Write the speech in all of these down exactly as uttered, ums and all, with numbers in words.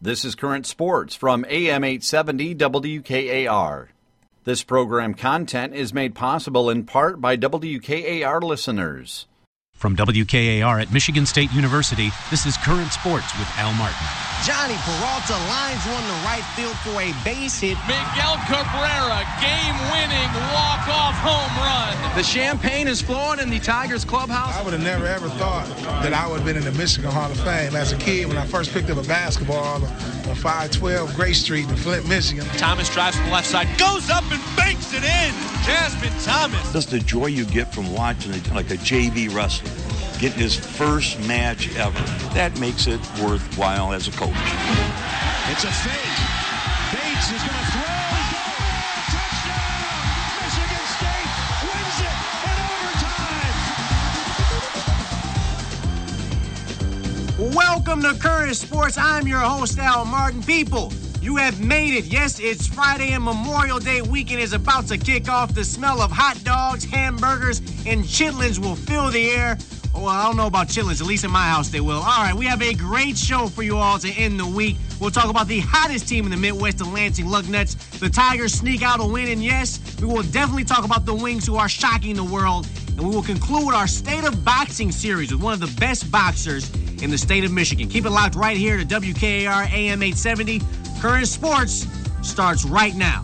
This is Current Sports from A M eight seventy W K A R. This program content is made possible in part by W K A R listeners. From W K A R at Michigan State University, this is Current Sports with Al Martin. Johnny Peralta lines one to right field for a base hit. Miguel Cabrera, game-winning walk-off home run. The champagne is flowing in the Tigers clubhouse. I would have never, ever thought that I would have been in the Michigan Hall of Fame. As a kid, when I first picked up a basketball on five twelve Gray Street in Flint, Michigan. Thomas drives from the left side, goes up and banks it in. Jasmine Thomas. Just the joy you get from watching it, like a J V wrestler getting his first match ever. That makes it worthwhile as a coach. It's a fake. Bates is going to throw. Touchdown! Michigan State wins it in overtime. Welcome to Current Sports. I'm your host, Al Martin. People, you have made it. Yes, it's Friday and Memorial Day weekend is about to kick off. The smell of hot dogs, hamburgers, and chitlins will fill the air. Well, I don't know about chitlins. At least in my house they will. All right, we have a great show for you all to end the week. We'll talk about the hottest team in the Midwest, the Lansing Lugnuts. The Tigers sneak out a win, and yes, we will definitely talk about the Wings who are shocking the world. And we will conclude our State of Boxing series with one of the best boxers in the state of Michigan. Keep it locked right here to W K A R A M eight seventy. Current Sports starts right now.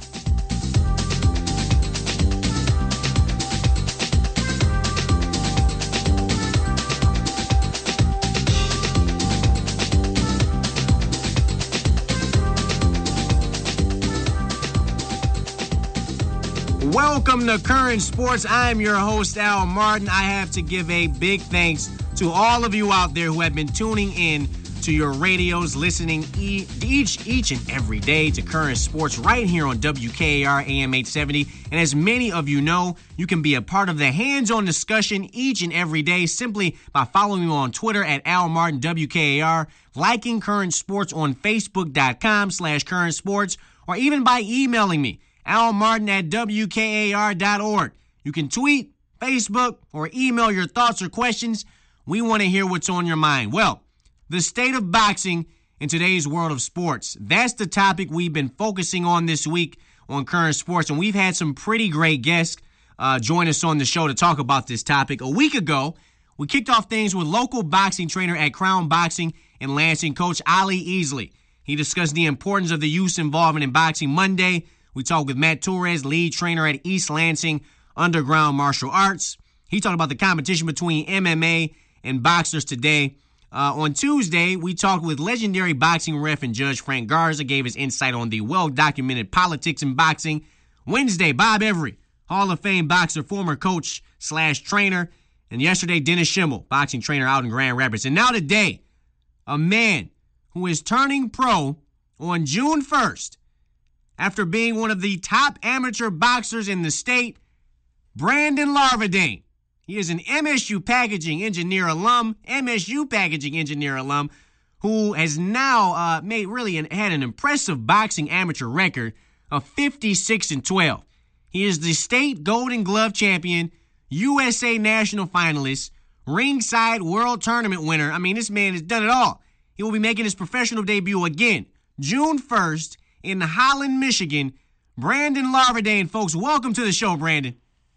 Welcome to Current Sports. I'm your host, Al Martin. I have to give a big thanks to all of you out there who have been tuning in to your radios, listening e- each each and every day to Current Sports right here on W K A R A M eight seventy. And as many of you know, you can be a part of the hands-on discussion each and every day simply by following me on Twitter at Al Martin W K A R, liking Current Sports on Facebook.com slash Current Sports, or even by emailing me, Al Martin at W K A R dot org. You can tweet, Facebook, or email your thoughts or questions. We want to hear what's on your mind. Well, the state of boxing in today's world of sports. That's the topic we've been focusing on this week on Current Sports, and we've had some pretty great guests uh, join us on the show to talk about this topic. A week ago, we kicked off things with local boxing trainer at Crown Boxing in Lansing, Coach Ali Easley. He discussed the importance of the youth's involvement in boxing. Monday, we talked with Matt Torres, lead trainer at East Lansing Underground Martial Arts. He talked about the competition between M M A and boxers today. Uh, on Tuesday, we talked with legendary boxing ref and judge Frank Garza, gave his insight on the well-documented politics in boxing. Wednesday, Bob Every, Hall of Fame boxer, former coach slash trainer. And yesterday, Dennis Schimmel, boxing trainer out in Grand Rapids. And now today, a man who is turning pro on June first after being one of the top amateur boxers in the state, Brandon Larvadain. He is an M S U packaging engineer alum, M S U packaging engineer alum, who has now uh, made really an, had an impressive boxing amateur record of fifty-six and twelve. He is the state Golden Glove champion, U S A national finalist, ringside world tournament winner. I mean, this man has done it all. He will be making his professional debut again, June first in Holland, Michigan. Brandon Larvadain, folks, welcome to the show, Brandon.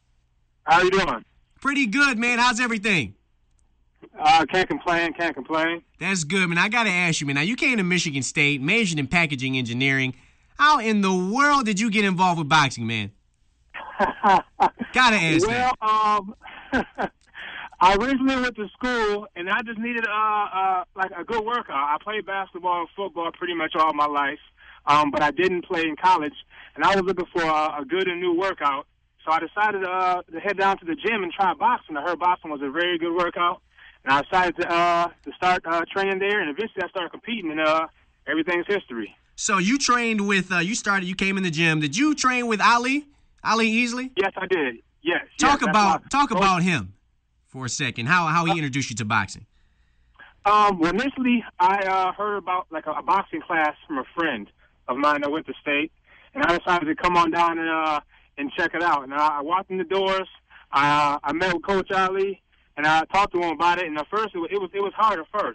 How you doing? Pretty good, man. How's everything? Uh, can't complain, can't complain. That's good, man. I got to ask you, man. Now, you came to Michigan State, majored in packaging engineering. How in the world did you get involved with boxing, man? Got to ask well, that. um, I originally went to school, and I just needed uh, uh, like a good workout. I played basketball and football pretty much all my life, um, but I didn't play in college, and I was looking for a, a good and new workout. So I decided uh, to head down to the gym and try boxing. I heard boxing was a very good workout, and I decided to uh, to start uh, training there. And eventually, I started competing, and uh, everything's history. So you trained with, uh, you started, you came in the gym. Did you train with Ali, Ali Easley? Yes, I did. Yes. Talk yes, about my, talk about him for a second. How how he introduced you to boxing? Um, well, initially, I uh, heard about like a, a boxing class from a friend of mine that went to state, and I decided to come on down and. Uh, and check it out. And I, I walked in the doors. I, uh, I met with Coach Ali, and I talked to him about it. And at first, it was, it was it was hard at first.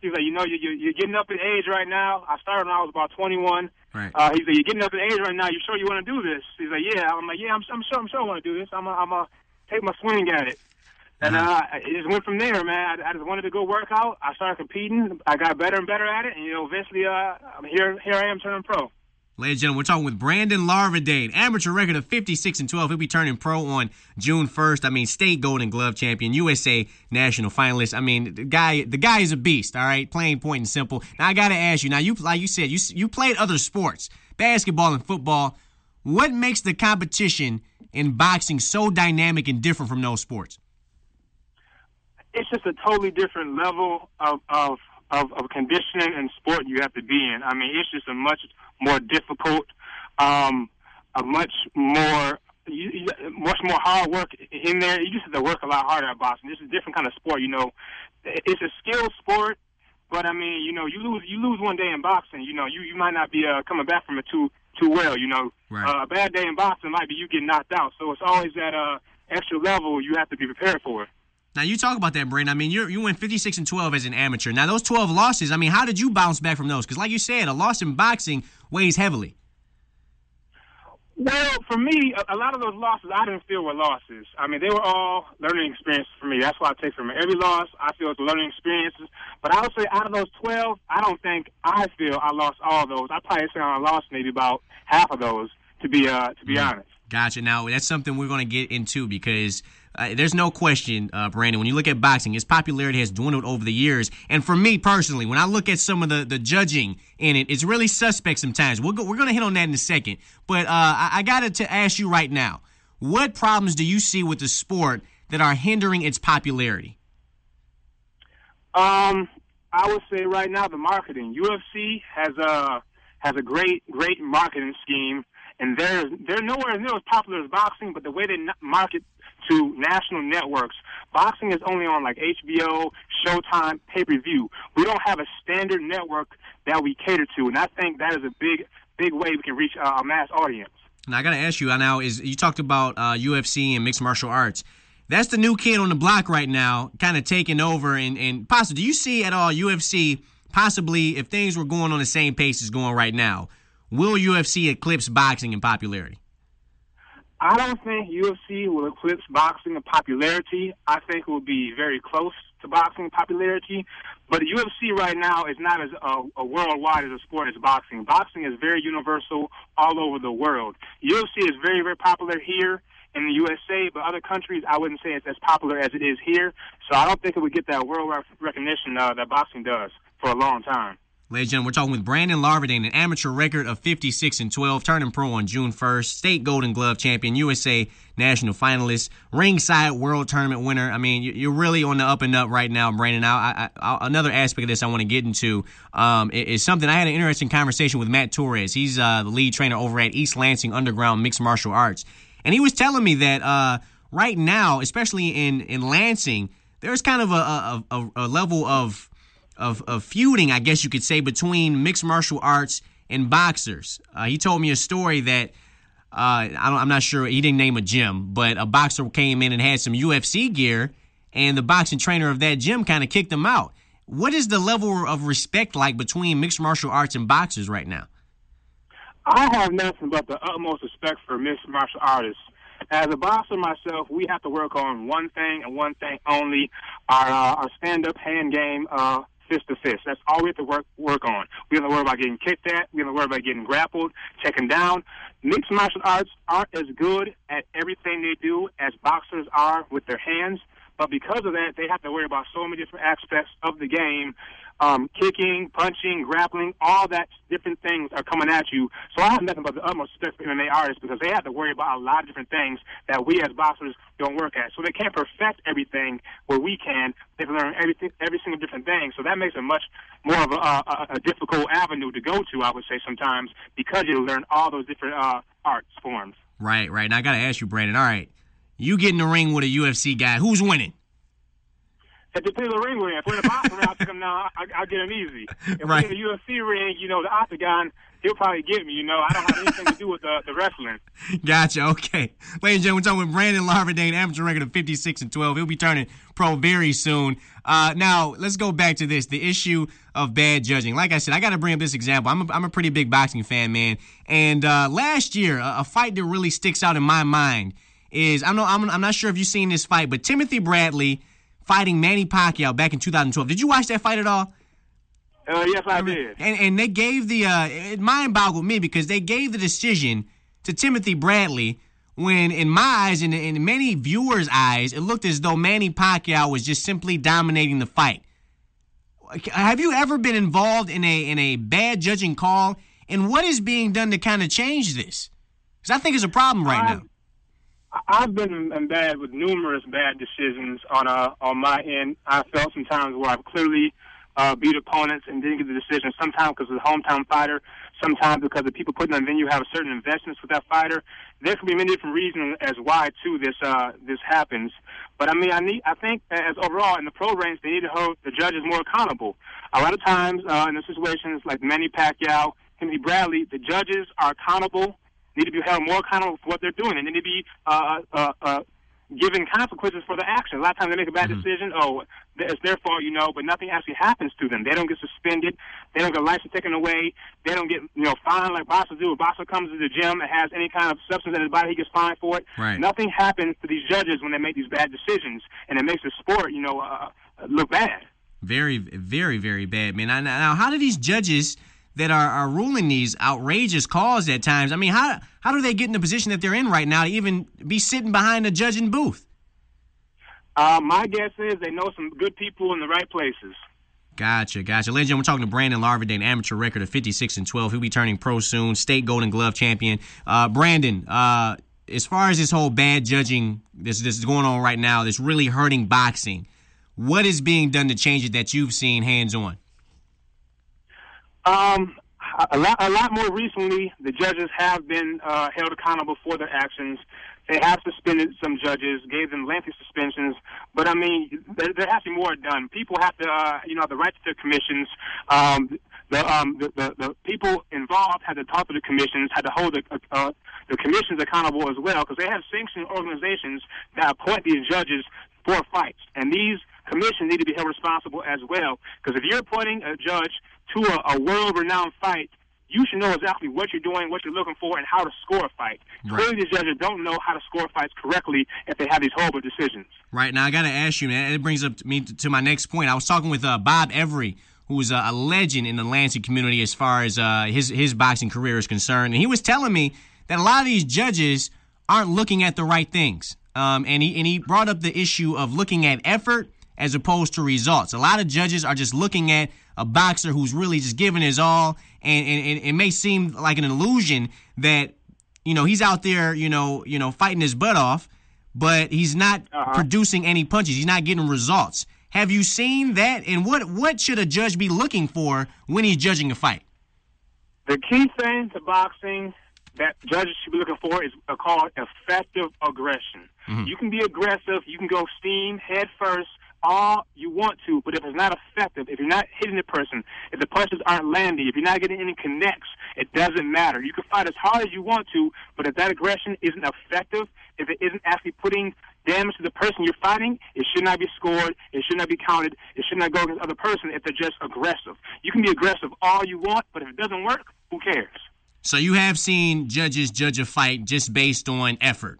He's like, you know, you, you, you're getting up in age right now. I started when I was about twenty-one. Right. Uh, he's like, you're getting up in age right now. You sure you want to do this? He's like, yeah. I'm like, yeah, I'm, I'm sure, I'm sure I want to do this. I'm, I'm gonna take my swing at it. And uh, it just went from there, man. I, I just wanted to go work out. I started competing. I got better and better at it, and you know, eventually, uh, I'm here. Here I am turning pro. Ladies and gentlemen, we're talking with Brandon Larvadain, amateur record of fifty-six and twelve. He'll be turning pro on June first. I mean, state Golden Glove champion, U S A national finalist. I mean, the guy, the guy is a beast. All right, plain, point, and simple. Now, I got to ask you. Now, you like you said, you you played other sports, basketball and football. What makes the competition in boxing so dynamic and different from those sports? It's just a totally different level of, of of of conditioning and sport you have to be in. I mean, it's just a much more difficult, um, a much more, you, you, much more hard work in there. You just have to work a lot harder at boxing. This is a different kind of sport, you know. It's a skilled sport, but I mean, you know, you lose you lose one day in boxing, you know, you, you might not be uh, coming back from it too too well, you know. Right. Uh, a bad day in boxing might be you getting knocked out. So it's always that uh, extra level you have to be prepared for. Now, you talk about that, Brandon. I mean, you you went fifty-six and twelve as an amateur. Now, those twelve losses, I mean, how did you bounce back from those? Because like you said, a loss in boxing weighs heavily. Well, for me, a, a lot of those losses I didn't feel were losses. I mean, they were all learning experiences for me. That's what I take from it. Every loss, I feel it's learning experiences. But I would say out of those twelve, I don't think I feel I lost all those. I probably say I lost maybe about half of those, to be uh, to be honest. Gotcha. Now, that's something we're going to get into because uh, there's no question, uh, Brandon, when you look at boxing, its popularity has dwindled over the years. And for me personally, when I look at some of the, the judging in it, it's really suspect sometimes. We'll go, we're going to hit on that in a second. But uh, I, I got to ask you right now, what problems do you see with the sport that are hindering its popularity? Um, I would say right now the marketing. U F C has a, has a great, great marketing scheme. And they're, they're nowhere near as popular as boxing, but the way they market to national networks, boxing is only on like H B O, Showtime, pay-per-view. We don't have a standard network that we cater to, and I think that is a big, big way we can reach uh, a mass audience. Now, I got to ask you now, is you talked about uh, U F C and mixed martial arts. That's the new kid on the block right now, kind of taking over. And, and possibly, do you see at all U F C possibly, if things were going on the same pace as going right now, will U F C eclipse boxing in popularity? I don't think U F C will eclipse boxing in popularity. I think it will be very close to boxing in popularity. But U F C right now is not as uh, a worldwide as a sport as boxing. Boxing is very universal all over the world. U F C is very, very popular here in the U S A, but other countries, I wouldn't say it's as popular as it is here. So I don't think it would get that world recognition uh, that boxing does for a long time. Ladies and gentlemen, we're talking with Brandon Larvadain, an amateur record of fifty-six and twelve, turning pro on June first, state Golden Glove champion, U S A national finalist, ringside world tournament winner. I mean, you're really on the up and up right now, Brandon. Now, I, I, another aspect of this I want to get into um, is something. I had an interesting conversation with Matt Torres. He's uh, the lead trainer over at East Lansing Underground Mixed Martial Arts, and he was telling me that uh, right now, especially in, in Lansing, there's kind of a, a, a, a level of Of, of feuding, I guess you could say, between mixed martial arts and boxers. Uh, he told me a story that uh, I don't, I'm not sure, he didn't name a gym, but a boxer came in and had some U F C gear, and the boxing trainer of that gym kind of kicked him out. What is the level of respect like between mixed martial arts and boxers right now? I have nothing but the utmost respect for mixed martial artists. As a boxer myself, we have to work on one thing and one thing only, our, uh, our stand-up hand game, uh, fist to fist. That's all we have to work work on. We have to worry about getting kicked at. We have to worry about getting grappled, taken down. Mixed martial arts aren't as good at everything they do as boxers are with their hands, but because of that, they have to worry about so many different aspects of the game. Um, kicking, punching, grappling, all that different things are coming at you. So I have nothing but the utmost respect for M M A artists because they have to worry about a lot of different things that we as boxers don't work at. So they can't perfect everything where we can. They can learn everything, every single different thing. So that makes it much more of a, a, a difficult avenue to go to, I would say sometimes, because you learn all those different uh, arts forms. Right, right. And I got to ask you, Brandon, all right, you get in the ring with a U F C guy. Who's winning? At the ring ring, if we're in the boxing ring, I'll take him down I, I'll get him easy. If Right. we get a U F C ring, you know, the octagon, he'll probably get me. You know, I don't have anything to do with the, the wrestling. Gotcha. Okay. Ladies and gentlemen, we're talking with Brandon Larverdane, amateur record of fifty-six and twelve. He'll be turning pro very soon. Uh, now, let's go back to this, the issue of bad judging. Like I said, I got to bring up this example. I'm a, I'm a pretty big boxing fan, man. And uh, last year, a, a fight that really sticks out in my mind is, I know, I'm, I'm not sure if you've seen this fight, but Timothy Bradley fighting Manny Pacquiao back in two thousand twelve. Did you watch that fight at all? Uh, yes, I did. And, and they gave the, uh, it mind boggled me because they gave the decision to Timothy Bradley when, in my eyes, and in, in many viewers' eyes, it looked as though Manny Pacquiao was just simply dominating the fight. Have you ever been involved in a in a bad judging call? And what is being done to kind of change this? Because I think it's a problem right I've, now. I've been in bad with numerous bad decisions on uh, on my end. I felt sometimes where I've clearly uh, beat opponents and didn't get the decision, sometimes because of the hometown fighter, sometimes because the people putting on the venue have a certain investments with that fighter. There can be many different reasons as why, too, this uh, this happens. But, I mean, I need. I think as overall in the pro range, they need to hold the judges more accountable. A lot of times uh, in the situations like Manny Pacquiao, Timothy Bradley, the judges are accountable, need to be held more accountable for what they're doing, and they need to be uh, uh, uh, given consequences for the action. A lot of times they make a bad mm-hmm. decision, oh, it's their fault, you know, but nothing actually happens to them. They don't get suspended. They don't get license taken away. They don't get, you know, fined like boxers do. If a boxer comes to the gym and has any kind of substance in his body, he gets fined for it. Right. Nothing happens to these judges when they make these bad decisions, and it makes the sport, you know, uh, look bad. Very, very, very bad, man. Now, now how do these judges that are, are ruling these outrageous calls at times, I mean, how how do they get in the position that they're in right now to even be sitting behind a judging booth? Uh, my guess is they know some good people in the right places. Gotcha, gotcha. Ladies and gentlemen, we're talking to Brandon Larverdane, amateur record of fifty-six and twelve. He'll be turning pro soon, state Golden Glove champion. Uh, Brandon, uh, as far as this whole bad judging, this, this is going on right now, that's really hurting boxing, what is being done to change it that you've seen hands-on? Um, a lot, a lot more recently, the judges have been uh, held accountable for their actions. They have suspended some judges, gave them lengthy suspensions. But, I mean, there, there has to be more done. People have to, uh, you know, have the right to their commissions. Um, the, um, the, the, the people involved had to talk to the commissions, had to hold the, uh, the commissions accountable as well, because they have sanctioned organizations that appoint these judges for fights. And these commissions need to be held responsible as well, because if you're appointing a judge to a, a world-renowned fight, you should know exactly what you're doing, what you're looking for, and how to score a fight. Right. Clearly, these judges don't know how to score fights correctly if they have these horrible decisions. Right. Now, I got to ask you, man, it brings up me to my next point. I was talking with uh, Bob Every, who is a, a legend in the Lansing community as far as uh, his, his boxing career is concerned, and he was telling me that a lot of these judges aren't looking at the right things. Um, and he and he brought up the issue of looking at effort as opposed to results. A lot of judges are just looking at a boxer who's really just giving his all, and, and, and it may seem like an illusion that, you know, he's out there, you know, you know, fighting his butt off, but he's not uh-huh. producing any punches. He's not getting results. Have you seen that? And what what should a judge be looking for when he's judging a fight? The key thing to boxing that judges should be looking for is called effective aggression. Mm-hmm. You can be aggressive. You can go steam head first, all you want to, but if it's not effective, if you're not hitting the person, if the punches aren't landing, if you're not getting any connects, it doesn't matter. You can fight as hard as you want to, but if that aggression isn't effective, if it isn't actually putting damage to the person you're fighting, it should not be scored, it should not be counted, it should not go against the other person if they're just aggressive. You can be aggressive all you want, but if it doesn't work, who cares? So you have seen judges judge a fight just based on effort?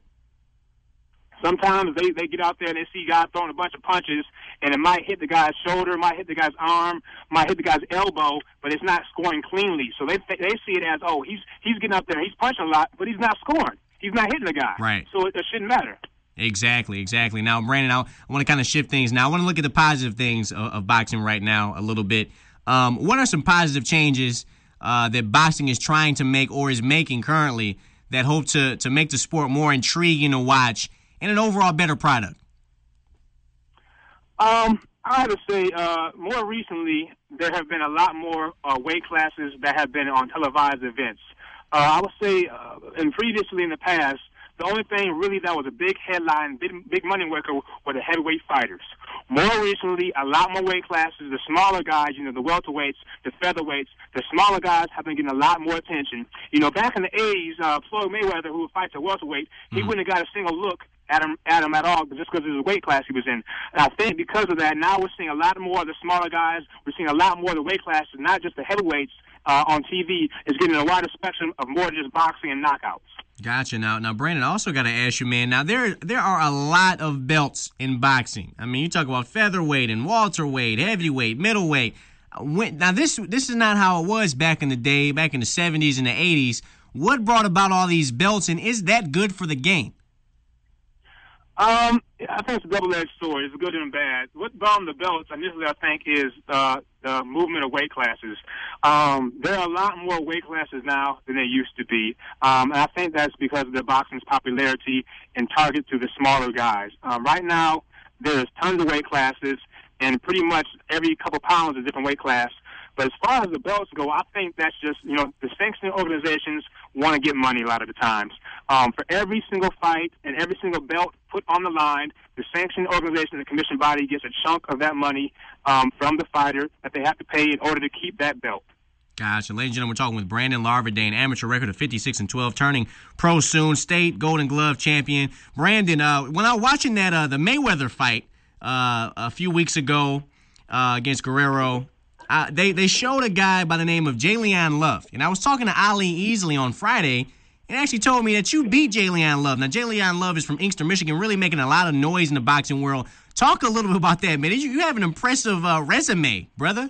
Sometimes they, they get out there and they see guys throwing a bunch of punches, and it might hit the guy's shoulder, might hit the guy's arm, might hit the guy's elbow, but it's not scoring cleanly. So they they see it as, oh, he's he's getting up there, he's punching a lot, but he's not scoring. He's not hitting the guy. Right. So it, it shouldn't matter. Exactly, exactly. Now, Brandon, I, I want to kind of shift things now. I want to look at the positive things of, of boxing right now a little bit. Um, what are some positive changes uh, that boxing is trying to make or is making currently that hope to, to make the sport more intriguing to watch and an overall better product? Um, I would say uh, more recently there have been a lot more uh, weight classes that have been on televised events. Uh, I would say, uh, and previously in the past, the only thing really that was a big headline, big, big money worker were the heavyweight fighters. More recently, a lot more weight classes. The smaller guys, you know, the welterweights, the featherweights, the smaller guys have been getting a lot more attention. You know, back in the eighties, uh, Floyd Mayweather, who fights at welterweight, mm-hmm. he wouldn't have got a single look at him, at him at all just because of the weight class he was in. And I think because of that, now we're seeing a lot more of the smaller guys. We're seeing a lot more of the weight classes, not just the heavyweights uh, on T V. Is getting a wider spectrum of more than just boxing and knockouts. Gotcha. Now, now, Brandon, I also got to ask you, man. Now, there, there are a lot of belts in boxing. I mean, you talk about featherweight and welterweight, heavyweight, middleweight. When, now, this, this is not how it was back in the day, back in the seventies and the eighties. What brought about all these belts, and is that good for the game? Um, I think it's a double-edged sword. It's good and bad. What brought on the belts initially, I think, is uh, the movement of weight classes. Um, there are a lot more weight classes now than there used to be, um, and I think that's because of the boxing's popularity and target to the smaller guys. Um, right now, there's tons of weight classes, and pretty much every couple pounds is a different weight class. But as far as the belts go, I think that's just, you know, the sanctioning organizations want to get money a lot of the times. Um, for every single fight and every single belt put on the line, the sanctioning organization, the commission body, gets a chunk of that money um, from the fighter that they have to pay in order to keep that belt. Gotcha. Ladies and gentlemen, we're talking with Brandon Larvadain, amateur record of fifty-six and twelve, turning pro soon, state Golden Glove champion. Brandon, uh, when I was watching that uh, the Mayweather fight uh, a few weeks ago uh, against Guerrero, Uh, they, they showed a guy by the name of J'Leon Love. And I was talking to Ali Easley on Friday, and actually told me that you beat J'Leon Love. Now, J'Leon Love is from Inkster, Michigan, really making a lot of noise in the boxing world. Talk a little bit about that, man. You, you have an impressive uh, resume, brother.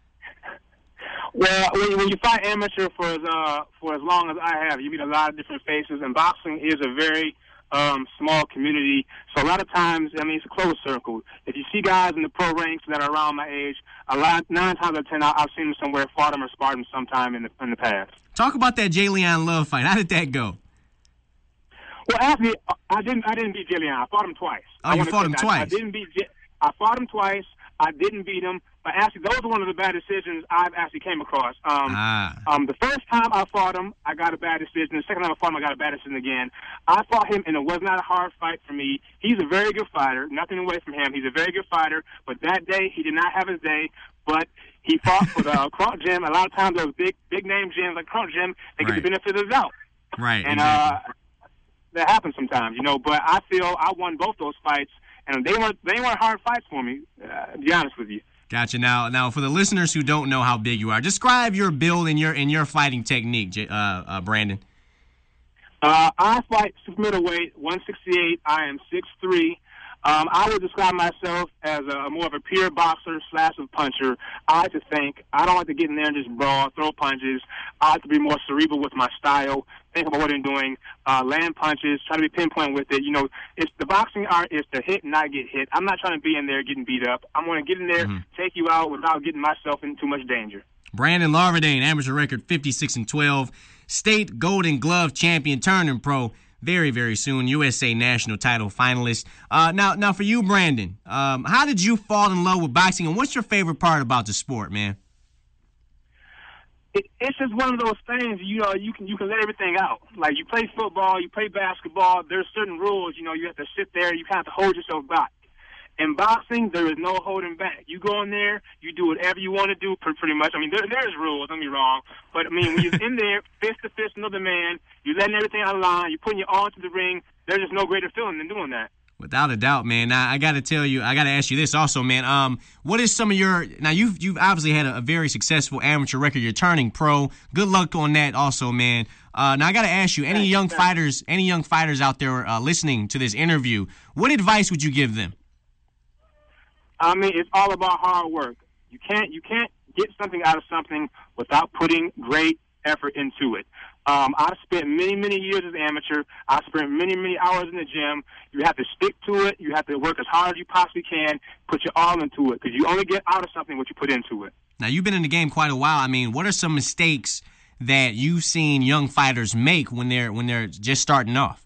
Well, when you, when you fight amateur for as, uh, for as long as I have, you meet a lot of different faces, and boxing is a very Um, small community, so a lot of times, I mean, it's a closed circle. If you see guys in the pro ranks that are around my age, a lot, nine times out of ten, I've seen them somewhere, fought them or sparred them sometime in the in the past. Talk about that J'Leon Love fight. How did that go? Well, actually, I didn't. I didn't beat J'Leon. I fought him twice. Oh, you fought him I, twice. I didn't beat. I fought him twice. I didn't beat him. But actually, those are one of the bad decisions I've actually came across. Um, ah. um, the first time I fought him, I got a bad decision. The second time I fought him, I got a bad decision again. I fought him, and it was not a hard fight for me. He's a very good fighter. Nothing away from him. He's a very good fighter. But that day, he did not have his day. But he fought for the Crunk Gym. A lot of times, those big, big-name gyms like Crunk Gym, they get right. the benefit of the doubt. Right, and, exactly. uh, that happens sometimes, you know. But I feel I won both those fights, and they weren't they weren't hard fights for me. Uh, to be honest with you. Gotcha. Now, now for the listeners who don't know how big you are, describe your build and your and your fighting technique, uh, uh, Brandon. Uh, I fight super middleweight, one sixty-eight. I am six three. Um, I would describe myself as a more of a pure boxer slash a puncher. I like to think. I don't like to get in there and just brawl, throw punches. I like to be more cerebral with my style, think about what I'm doing, uh, land punches, try to be pinpoint with it. You know, it's the boxing art is to hit and not get hit. I'm not trying to be in there getting beat up. I'm going to get in there, mm-hmm. take you out without getting myself in too much danger. Brandon Larvadain, amateur record fifty-six and twelve, state Golden Glove champion, turning pro very, very soon, U S A national title finalist. Uh, now, now for you, Brandon, um, how did you fall in love with boxing, and what's your favorite part about the sport, man? It, it's just one of those things, you know, you can you can let everything out. Like, you play football, you play basketball, there's certain rules, you know, you have to sit there, you have to hold yourself back. In boxing, there is no holding back. You go in there, you do whatever you want to do, pretty much. I mean, there, there's rules, don't get me wrong. But, I mean, when you're in there, fist to fist, another man, you're letting everything out of line, you're putting your all into the ring, there's just no greater feeling than doing that. Without a doubt, man. Now, I got to tell you, I got to ask you this also, man. Um, what is some of your – now, you've you've obviously had a, a very successful amateur record. You're turning pro. Good luck on that also, man. Uh, now, I got to ask you, any young fighters any young fighters out there uh, listening to this interview, what advice would you give them? I mean, it's all about hard work. You can't you can't get something out of something without putting great effort into it. Um, I've spent many, many years as an amateur. I've spent many, many hours in the gym. You have to stick to it. You have to work as hard as you possibly can, put your all into it, because you only get out of something what you put into it. Now, you've been in the game quite a while. I mean, what are some mistakes that you've seen young fighters make when they're when they're just starting off?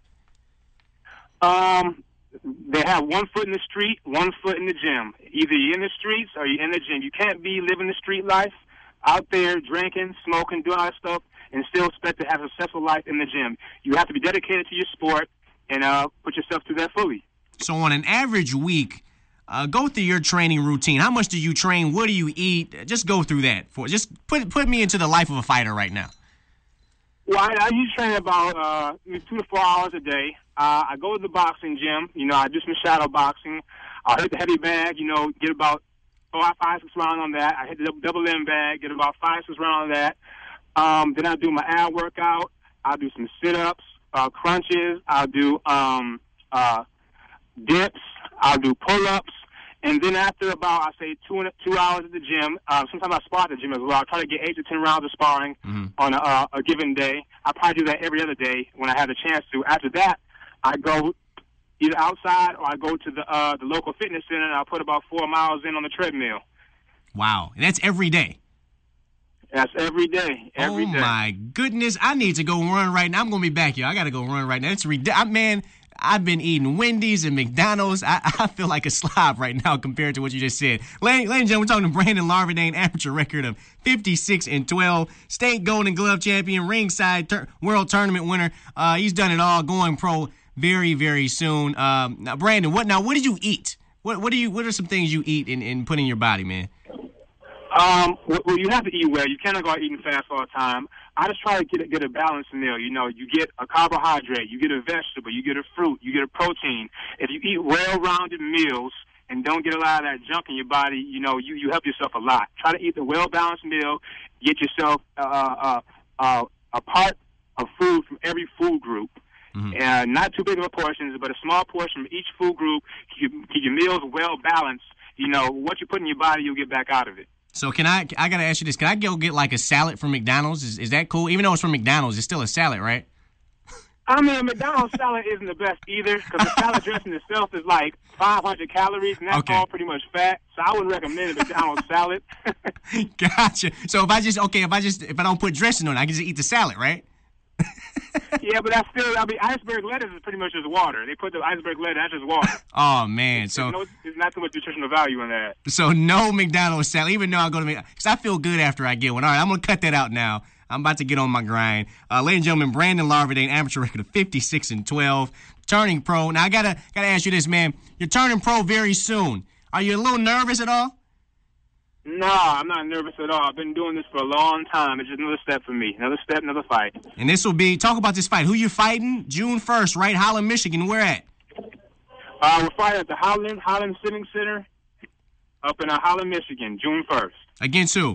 Um... They have one foot in the street, one foot in the gym. Either you're in the streets or you're in the gym. You can't be living the street life out there drinking, smoking, doing all that stuff, and still expect to have a successful life in the gym. You have to be dedicated to your sport and uh, put yourself through that fully. So on an average week, Uh, go through your training routine. How much do you train? What do you eat? Just go through that. For Just put put me into the life of a fighter right now. Well, I, I usually train about uh, two to four hours a day. Uh, I go to the boxing gym. You know, I do some shadow boxing. I hit the heavy bag, you know, get about five, five, six rounds on that. I hit the double M bag, get about five, six rounds on that. Um, then I do my ab workout. I'll do some sit-ups, uh, crunches. I'll do um, uh, dips. I'll do pull-ups. And then after about, I say, two two hours at the gym, uh, sometimes I spar at the gym as well. I try to get eight to ten rounds of sparring mm-hmm. on a, uh, a given day. I probably do that every other day when I have the chance to. After that, I go either outside or I go to the uh, the local fitness center and I'll put about four miles in on the treadmill. Wow. And that's every day? That's every day. Every oh, day. my goodness. I need to go run right now. I'm going to be back here. I got to go run right now. It's ridiculous. Man, I've been eating Wendy's and McDonald's. I, I feel like a slob right now compared to what you just said. Ladies, ladies and gentlemen, we're talking to Brandon Larvadain, amateur record of fifty-six and twelve, state Golden Glove champion, ringside tur- world tournament winner. Uh, he's done it all, going pro very, very soon. Um, now, Brandon, what now? What did you eat? What what do you? What are some things you eat and, and put in your body, man? Um, well, you have to eat well. You cannot go out eating fast all the time. I just try to get a, get a balanced meal. You know, you get a carbohydrate, you get a vegetable, you get a fruit, you get a protein. If you eat well-rounded meals and don't get a lot of that junk in your body, you know, you, you help yourself a lot. Try to eat the well-balanced meal. Get yourself uh, uh, uh, a part of food from every food group. Mm-hmm. Uh, not too big of a portions, but a small portion from each food group. Keep, keep your meals well-balanced. You know, what you put in your body, you'll get back out of it. So can I, I got to ask you this. Can I go get like a salad from McDonald's? Is, is that cool? Even though it's from McDonald's, it's still a salad, right? I mean, a McDonald's salad isn't the best either because the salad dressing itself is like five hundred calories, and that's okay. all pretty much fat. So I wouldn't recommend a McDonald's salad. Gotcha. So if I just, okay, if I just, if I don't put dressing on it, I can just eat the salad, right? Yeah, but that's still, I mean, iceberg lettuce is pretty much just water. They put the iceberg lettuce, that's just water. Oh, man. So there's, no, there's not too much nutritional value in that. So no McDonald's salad, even though I go to McDonald's, because I feel good after I get one. All right, I'm going to cut that out now. I'm about to get on my grind. Uh, ladies and gentlemen, Brandon Larvadain, amateur record of fifty-six and twelve, turning pro. Now, I got to gotta ask you this, man. You're turning pro very soon. Are you a little nervous at all? No, I'm not nervous at all. I've been doing this for a long time. It's just another step for me. Another step, another fight. And this will be, talk about this fight. Who you fighting? June first, right? Holland, Michigan. Where at? Uh, we're fighting at the Holland Holland Civic Center up in uh, Holland, Michigan, June first. Against who?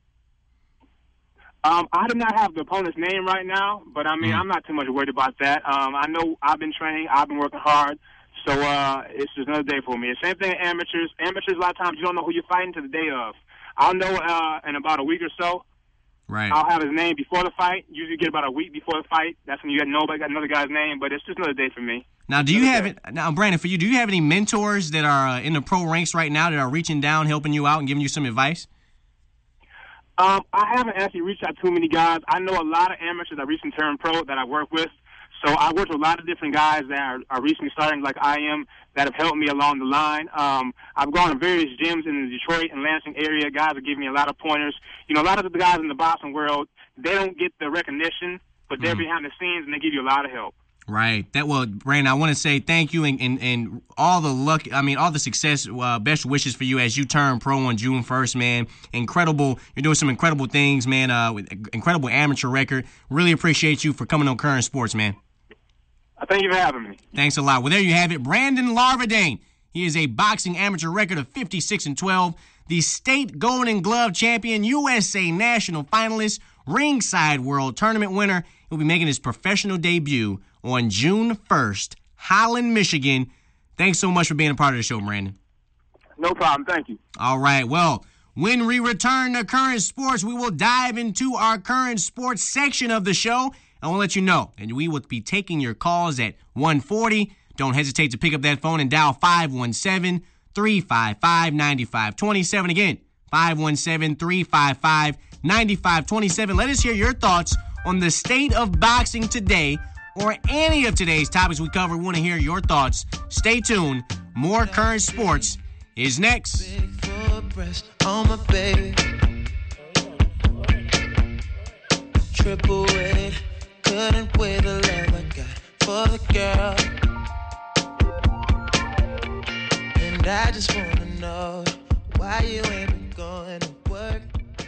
Um, I do not have the opponent's name right now, but I mean, mm. I'm not too much worried about that. Um, I know I've been training. I've been working hard. So uh, it's just another day for me. Same thing with amateurs. Amateurs, a lot of times, you don't know who you're fighting to the day of. I'll know uh, in about a week or so. Right. I'll have his name before the fight. Usually get about a week before the fight. That's when you got nobody got another guy's name, but it's just another day for me. Now, do you have it? Now, Brandon, for you, do you have any mentors that are uh, in the pro ranks right now that are reaching down, helping you out, and giving you some advice? Um, I haven't actually reached out to too many guys. I know a lot of amateurs that recently turned pro that I work with. So I work with a lot of different guys that are, are recently starting like I am that have helped me along the line. Um, I've gone to various gyms in the Detroit and Lansing area. Guys are giving me a lot of pointers. You know, a lot of the guys in the boxing world, they don't get the recognition, but they're mm. behind the scenes and they give you a lot of help. Right. That well, Brandon, I want to say thank you and, and, and all the luck, I mean, all the success, uh, best wishes for you as you turn pro on June first, man. Incredible. You're doing some incredible things, man, uh, with incredible amateur record. Really appreciate you for coming on Current Sports, man. Thank you for having me. Thanks a lot. Well, there you have it. Brandon Larvadain. He is a boxing amateur record of fifty-six and twelve, the state Golden Glove champion, U S A national finalist, ringside world tournament winner. He'll be making his professional debut on June first, Holland, Michigan. Thanks so much for being a part of the show, Brandon. No problem. Thank you. All right. Well, when we return to Current Sports, we will dive into our Current Sports section of the show. I want to let you know, and we will be taking your calls at one forty. Don't hesitate to pick up that phone and dial five one seven, three five five, nine five two seven. Again, five one seven, three five five, nine five two seven. Let us hear your thoughts on the state of boxing today or any of today's topics we cover. We want to hear your thoughts. Stay tuned. More Current Sports is next. Triple A, couldn't weigh the love I got for the girl. And But I just wanna know why you ain't been going to work.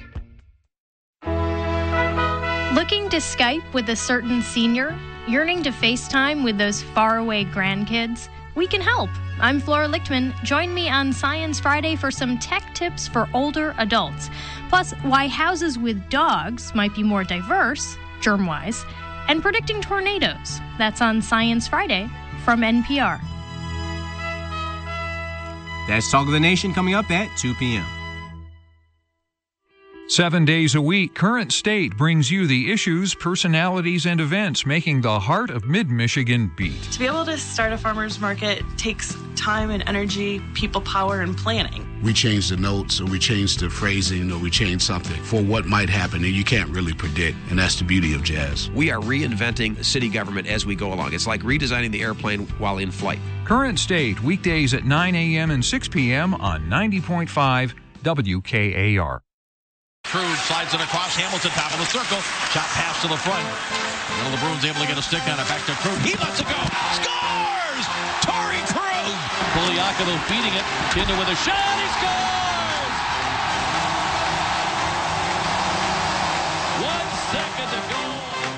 Looking to Skype with a certain senior? Yearning to FaceTime with those faraway grandkids? We can help. I'm Flora Lichtman. Join me on Science Friday for some tech tips for older adults. Plus, why houses with dogs might be more diverse, germ-wise, and predicting tornadoes. That's on Science Friday from N P R. That's Talk of the Nation coming up at two p.m. Seven days a week, Current State brings you the issues, personalities, and events making the heart of mid-Michigan beat. To be able to start a farmer's market takes time and energy, people power, and planning. We change the notes, or we change the phrasing, or we change something for what might happen, and you can't really predict, and that's the beauty of jazz. We are reinventing city government as we go along. It's like redesigning the airplane while in flight. Current State, weekdays at nine a.m. and six p.m. on ninety point five W K A R. Crude slides it across Hamilton, top of the circle. Shot pass to the front. Will the Bruins able to get a stick on it. Back to Crude. He lets it go. Scores! Torrey Crude! Poliakovo beating it. Kinder with a shot. He scores! One second to go.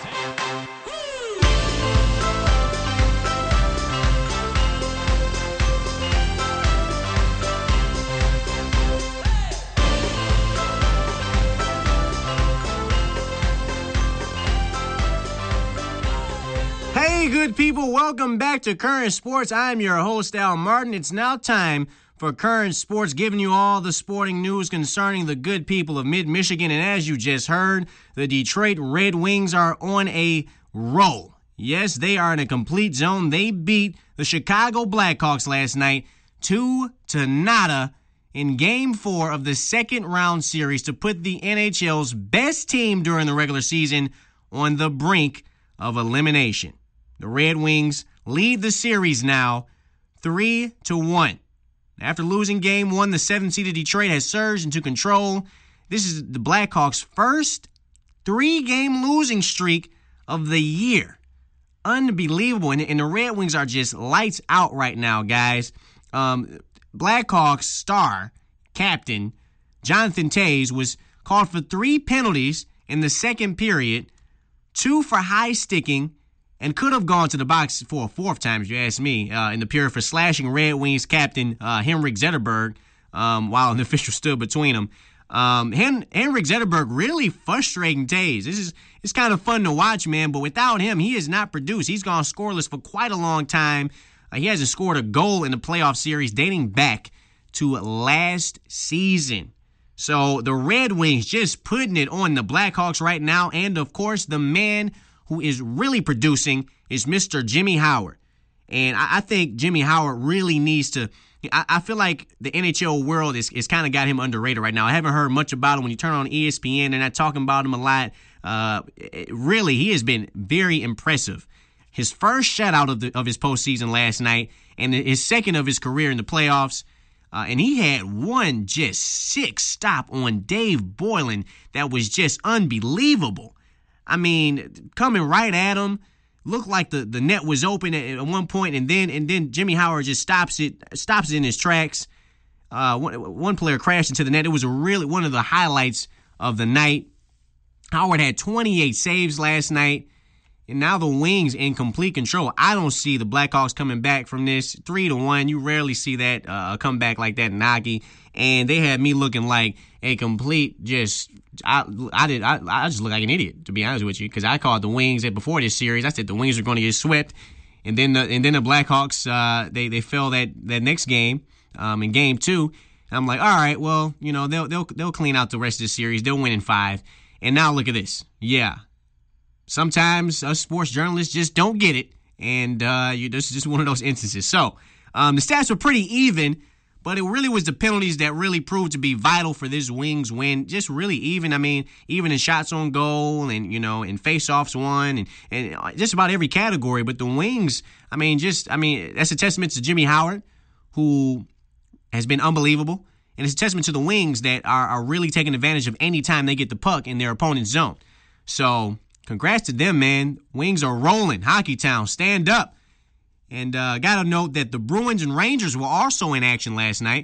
Hey, good people, welcome back to Current Sports. I'm your host, Al Martin. It's now time for Current Sports, giving you all the sporting news concerning the good people of mid-Michigan. And as you just heard, the Detroit Red Wings are on a roll. Yes, they are in a complete zone. They beat the Chicago Blackhawks last night two to nada in Game four of the second round series to put the N H L's best team during the regular season on the brink of elimination. The Red Wings lead the series now three to one. After losing game one, the seventh-seeded Detroit has surged into control. This is the Blackhawks' first three-game losing streak of the year. Unbelievable. And, and the Red Wings are just lights out right now, guys. Um, Blackhawks star captain Jonathan Toews was called for three penalties in the second period, two for high sticking, and could have gone to the box for a fourth time, if you ask me, uh, in the period for slashing Red Wings captain uh, Henrik Zetterberg um, while an official stood between them. Um, Hen- Henrik Zetterberg really frustrating Toews. This is it's kind of fun to watch, man, but without him, he has not produced. He's gone scoreless for quite a long time. Uh, he hasn't scored a goal in the playoff series dating back to last season. So the Red Wings just putting it on the Blackhawks right now, and of course, the man who is really producing is Mister Jimmy Howard. And I, I think Jimmy Howard really needs to I, I feel like the N H L world is, is kind of got him underrated right now. I haven't heard much about him. When you turn on E S P N, they're not talking about him a lot. Uh, really, he has been very impressive. His first shutout of, the, of his postseason last night, and his second of his career in the playoffs. Uh, and he had one just sick stop on Dave Boylan that was just unbelievable. I mean, coming right at him, looked like the, the net was open at, at one point, and then and then Jimmy Howard just stops it, stops it in his tracks. Uh, one, one player crashed into the net. It was a really one of the highlights of the night. Howard had twenty-eight saves last night, and now the Wings in complete control. I don't see the Blackhawks coming back from this three to one. You rarely see that uh, come back like that in hockey, and they had me looking like a complete just. I I did I, I just look like an idiot, to be honest with you, because I called the Wings that before this series. I said the Wings are going to get swept, and then the and then the Blackhawks uh, they they fell that, that next game um, in game two. And I'm like, all right, well, you know they'll they'll they'll clean out the rest of the series. They'll win in five, and now look at this. Yeah, sometimes us sports journalists just don't get it, and uh, you, this is just one of those instances. So um, the stats were pretty even. But it really was the penalties that really proved to be vital for this Wings win. Just really even. I mean, even in shots on goal and, you know, in faceoffs won and, and just about every category. But the Wings, I mean, just, I mean, that's a testament to Jimmy Howard, who has been unbelievable. And it's a testament to the Wings that are, are really taking advantage of any time they get the puck in their opponent's zone. So congrats to them, man. Wings are rolling. Hockey Town, stand up. And uh, got to note that the Bruins and Rangers were also in action last night.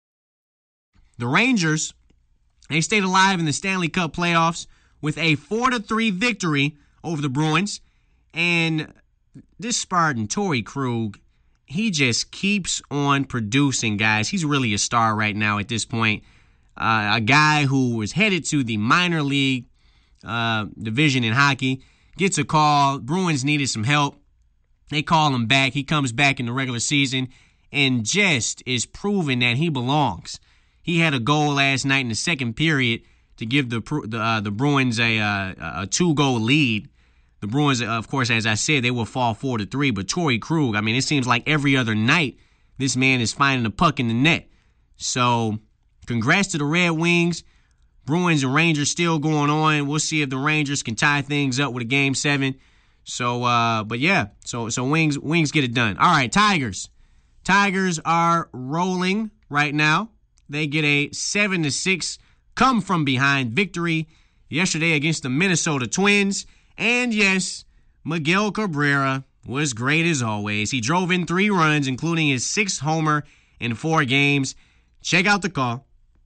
The Rangers, they stayed alive in the Stanley Cup playoffs with a four to three victory over the Bruins. And this Spartan, Torrey Krug, he just keeps on producing, guys. He's really a star right now at this point. Uh, a guy who was headed to the minor league uh, division in hockey, gets a call. Bruins needed some help. They call him back. He comes back in the regular season and just is proving that he belongs. He had a goal last night in the second period to give the the, uh, the Bruins a, uh, a two-goal lead. The Bruins, of course, as I said, they will fall four to three. But Torrey Krug, I mean, it seems like every other night this man is finding a puck in the net. So, congrats to the Red Wings. Bruins and Rangers still going on. We'll see if the Rangers can tie things up with a game seven. So, uh, but yeah, so so Wings Wings get it done. All right, Tigers. Tigers are rolling right now. They get a seven to six come from behind victory yesterday against the Minnesota Twins. And yes, Miguel Cabrera was great as always. He drove in three runs, including his sixth homer in four games. Check out the call.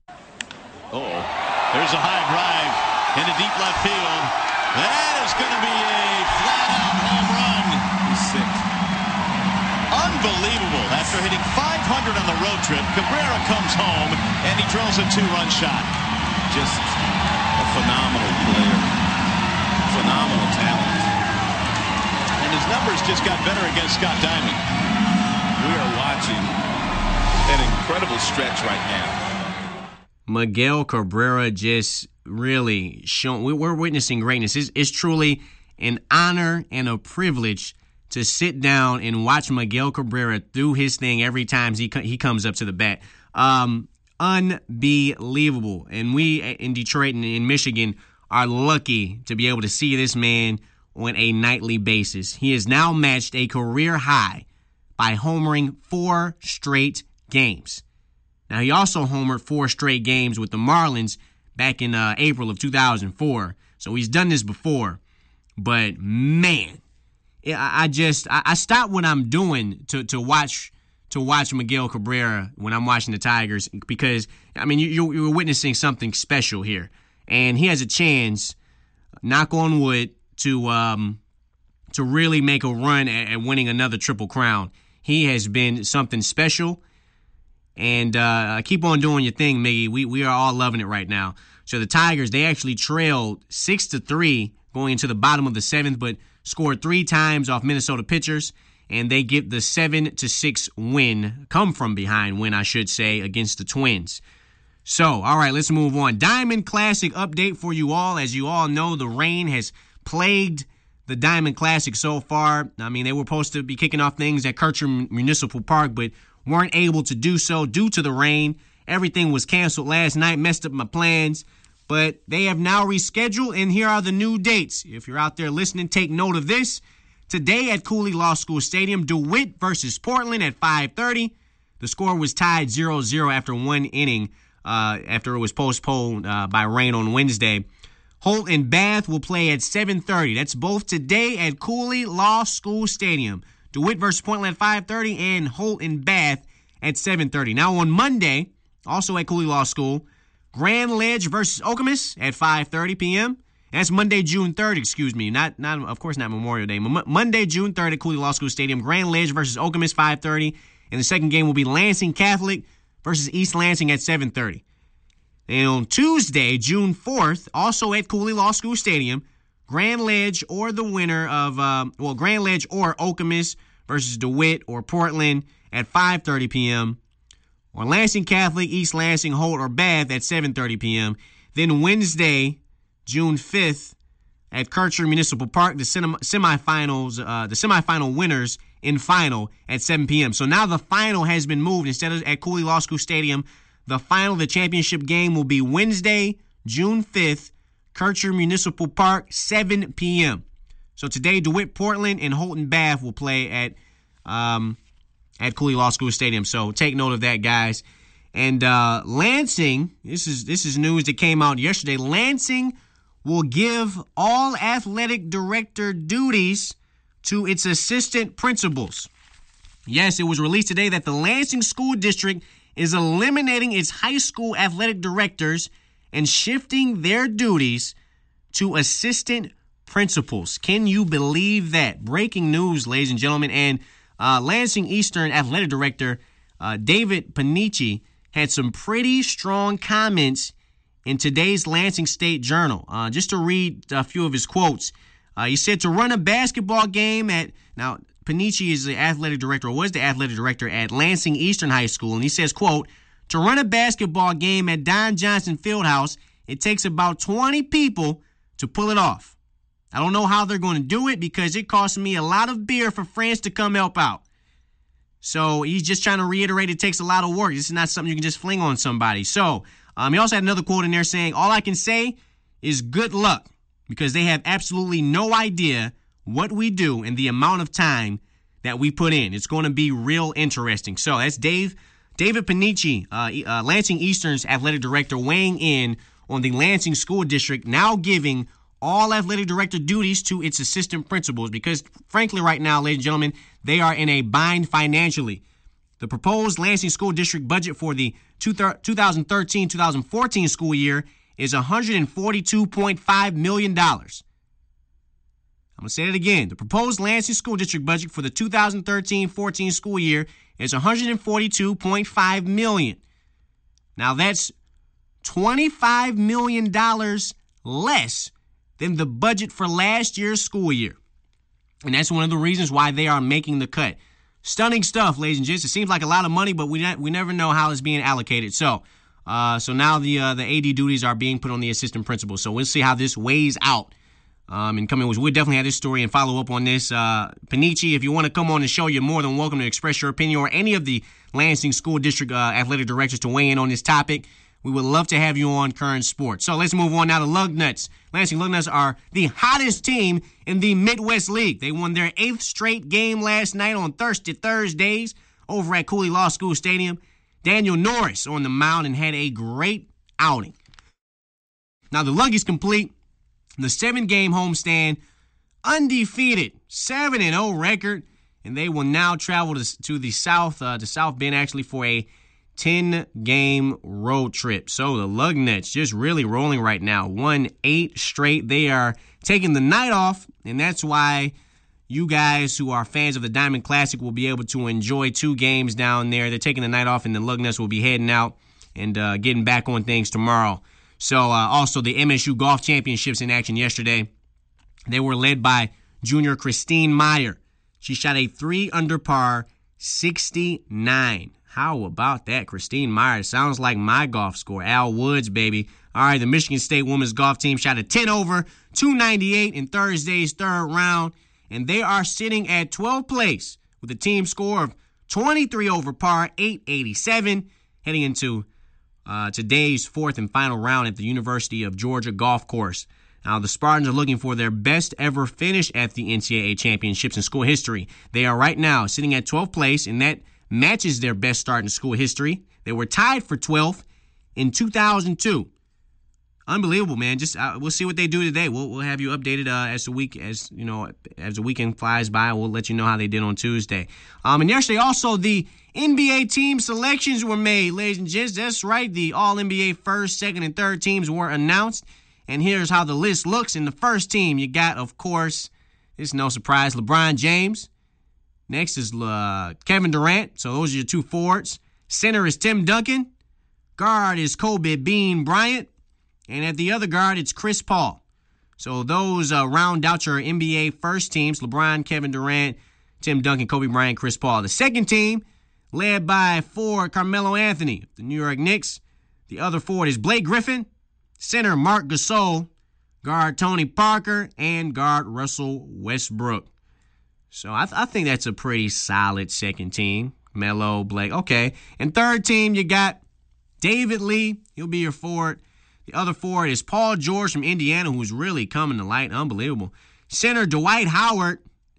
Oh, there's a high drive into deep left field. That is going to be a flat-out home run. He's sick. Unbelievable. After hitting five hundred on the road trip, Cabrera comes home, and he drills a two-run shot. Just a phenomenal player. Phenomenal talent. And his numbers just got better against Scott Diamond. We are watching an incredible stretch right now. Miguel Cabrera just really showing. We're witnessing greatness. It's, it's truly an honor and a privilege to sit down and watch Miguel Cabrera do his thing every time he he comes up to the bat. Um, unbelievable. And we in Detroit and in Michigan are lucky to be able to see this man on a nightly basis. He has now matched a career high by homering four straight games. Now, he also homered four straight games with the Marlins back in uh, April of two thousand four. So he's done this before. But, man, I, I just I, I stop what I'm doing to to watch to watch Miguel Cabrera when I'm watching the Tigers because, I mean, you, you're witnessing something special here. And he has a chance, knock on wood, to um, to really make a run at, at winning another Triple Crown. He has been something special. And uh, keep on doing your thing, Miggy. We we are all loving it right now. So the Tigers, they actually trailed six to three going into the bottom of the seventh, but scored three times off Minnesota pitchers, and they get the seven to six win, come from behind win, I should say, against the Twins. So, all right, let's move on. Diamond Classic update for you all. As you all know, the rain has plagued the Diamond Classic so far. I mean, they were supposed to be kicking off things at Kircher Municipal Park, but weren't able to do so due to the rain. Everything was canceled last night, messed up my plans, but they have now rescheduled, and here are the new dates. If you're out there listening, take note of this. Today at Cooley Law School Stadium, DeWitt versus Portland at five thirty. The score was tied zero zero after one inning. Uh, after it was postponed uh, by rain on Wednesday. Holt and Bath will play at seven thirty. That's both today at Cooley Law School Stadium. DeWitt versus Portland at five thirty and Holt and Bath at seven thirty. Now on Monday, also at Cooley Law School, Grand Ledge versus Okemos at five thirty p.m. That's Monday, June third, excuse me. Not, not of course, not Memorial Day. M- Monday, June third at Cooley Law School Stadium. Grand Ledge versus Okemos, five thirty. And the second game will be Lansing Catholic versus East Lansing at seven thirty. And on Tuesday, June fourth, also at Cooley Law School Stadium, Grand Ledge or the winner of, um, well, Grand Ledge or Okemos versus DeWitt or Portland at five thirty p.m. Or Lansing Catholic, East Lansing, Holt, or Bath at seven thirty p.m. Then Wednesday, June fifth, at Kircher Municipal Park, the sem- semifinals, uh, the semifinal winners in final at seven p.m. So now the final has been moved. Instead of at Cooley Law School Stadium, the final of the championship game will be Wednesday, June fifth, Kircher Municipal Park, seven p.m. So today, DeWitt, Portland, and Holt and Bath will play at um, at Cooley Law School Stadium. So take note of that, guys. And uh, Lansing, this is this is news that came out yesterday. Lansing will give all athletic director duties to its assistant principals. Yes, it was released today that the Lansing School District is eliminating its high school athletic directors and shifting their duties to assistant principals. Can you believe that? Breaking news, ladies and gentlemen. And uh, Lansing Eastern athletic director uh, David Panici had some pretty strong comments in today's Lansing State Journal. Uh, just to read a few of his quotes. Uh, he said, to run a basketball game at, now, Panici is the athletic director, or was the athletic director at Lansing Eastern High School, and he says, quote, to run a basketball game at Don Johnson Fieldhouse, it takes about twenty people to pull it off. I don't know how they're going to do it because it costs me a lot of beer for friends to come help out. So he's just trying to reiterate it takes a lot of work. This is not something you can just fling on somebody. So um, he also had another quote in there saying, all I can say is good luck because they have absolutely no idea what we do and the amount of time that we put in. It's going to be real interesting. So that's Dave, David Panici, uh, uh, Lansing Eastern's athletic director, weighing in on the Lansing School District now giving all athletic director duties to its assistant principals because, frankly, right now, ladies and gentlemen, they are in a bind financially. The proposed Lansing School District budget for the twenty thirteen twenty fourteen school year is one hundred forty-two point five million dollars. I'm going to say it again. The proposed Lansing School District budget for the twenty thirteen fourteen school year is one hundred forty-two point five million dollars. Now, that's twenty-five million dollars less than the budget for last year's school year. And that's one of the reasons why they are making the cut. Stunning stuff, ladies and gents. It seems like a lot of money, but we ne- we never know how it's being allocated. So, uh, so now the uh, the A D duties are being put on the assistant principal. So we'll see how this weighs out. Um, and coming, we'll definitely have this story and follow up on this. Uh, Panici, if you want to come on the show, you're more than welcome to express your opinion or any of the Lansing School District uh, athletic directors to weigh in on this topic. We would love to have you on Current Sports. So let's move on now to Lugnuts. Lansing Lugnuts are the hottest team in the Midwest League. They won their eighth straight game last night on Thirsty Thursdays over at Cooley Law School Stadium. Daniel Norris on the mound and had a great outing. Now the Luggies complete the seven-game homestand, undefeated, seven and oh record, and they will now travel to, to the South, uh, to South Bend actually for a ten-game road trip. So the Lugnuts just really rolling right now. Won eight straight. They are taking the night off, and that's why you guys who are fans of the Diamond Classic will be able to enjoy two games down there. They're taking the night off, and the Lugnuts will be heading out and uh, getting back on things tomorrow. So uh, also the M S U Golf Championships in action yesterday. They were led by junior Christine Meyer. She shot a three under par sixty-nine. How about that, Christine Meyer? Sounds like my golf score. Al Woods, baby. All right, the Michigan State women's golf team shot a ten over, two ninety-eight in Thursday's third round, and they are sitting at twelfth place with a team score of twenty-three over par, eight eighty-seven, heading into uh, today's fourth and final round at the University of Georgia Golf Course. Now, the Spartans are looking for their best ever finish at the N C double A championships in school history. They are right now sitting at twelfth place, and that matches their best start in school history. They were tied for twelfth in two thousand two. Unbelievable, man. Just uh, we'll see what they do today. We'll we'll have you updated uh, as the week as you know as the weekend flies by. We'll let you know how they did on Tuesday. Um, and yesterday also the N B A team selections were made, ladies and gents. That's right. The All N B A first, second, and third teams were announced. And here's how the list looks. In the first team, you got, of course, it's no surprise, LeBron James. Next is uh, Kevin Durant. So those are your two forwards. Center is Tim Duncan. Guard is Kobe Bean Bryant. And at the other guard, it's Chris Paul. So those uh, round out your N B A first teams, LeBron, Kevin Durant, Tim Duncan, Kobe Bryant, Chris Paul. The second team, led by forward Carmelo Anthony, the New York Knicks. The other forward is Blake Griffin. Center Marc Gasol. Guard Tony Parker. And guard Russell Westbrook. So I, th- I think that's a pretty solid second team. Melo, Blake. Okay. And third team, you got David Lee. He'll be your forward. The other forward is Paul George from Indiana, who's really coming to light. Unbelievable. Center, Dwight Howard.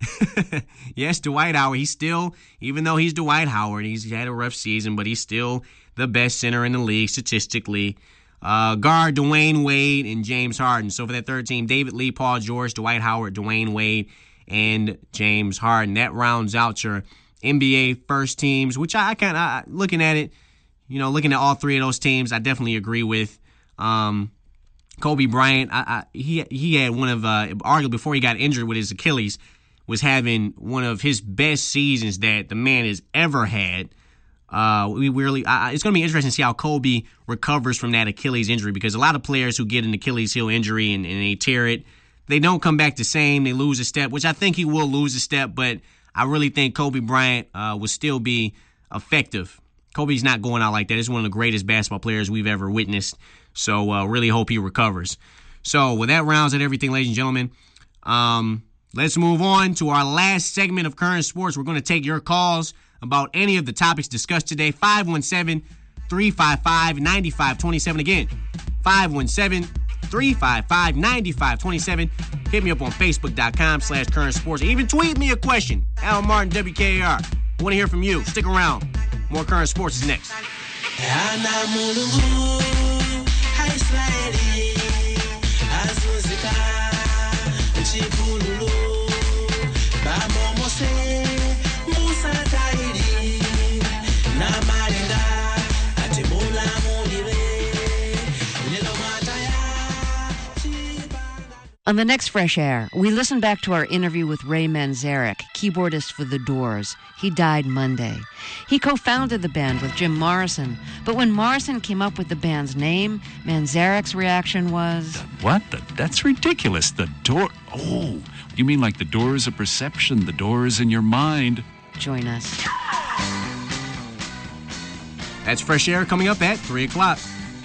Yes, Dwight Howard. He's still, even though he's Dwight Howard, he's had a rough season, but he's still the best center in the league statistically. Uh, guard, Dwayne Wade and James Harden. So for that third team, David Lee, Paul George, Dwight Howard, Dwayne Wade, and James Harden. That rounds out your N B A first teams, which I, I kind of, looking at it, you know, looking at all three of those teams, I definitely agree with. Um, Kobe Bryant, I, I, he he had one of, uh, arguably before he got injured with his Achilles, was having one of his best seasons that the man has ever had. Uh, we really, I, it's going to be interesting to see how Kobe recovers from that Achilles injury, because a lot of players who get an Achilles heel injury and, and they tear it, they don't come back the same. They lose a step, which I think he will lose a step, but I really think Kobe Bryant uh, will still be effective. Kobe's not going out like that. He's one of the greatest basketball players we've ever witnessed. So uh, really hope he recovers. So with that rounds out everything, ladies and gentlemen, um, let's move on to our last segment of Current Sports. We're going to take your calls about any of the topics discussed today. five one seven, three five five, nine five two seven. Again, five one seven, three five five, nine five two seven. Hit me up on Facebook.com slash Current Sports. Even tweet me a question. Al Martin, W K A R. I want to hear from you. Stick around. More Current Sports is next. On the next Fresh Air, we listen back to our interview with Ray Manzarek, keyboardist for The Doors. He died Monday. He co-founded the band with Jim Morrison, but when Morrison came up with the band's name, Manzarek's reaction was... What? The, that's ridiculous. The Door... Oh, you mean like the doors of perception, the doors in your mind. Join us. That's Fresh Air coming up at three o'clock.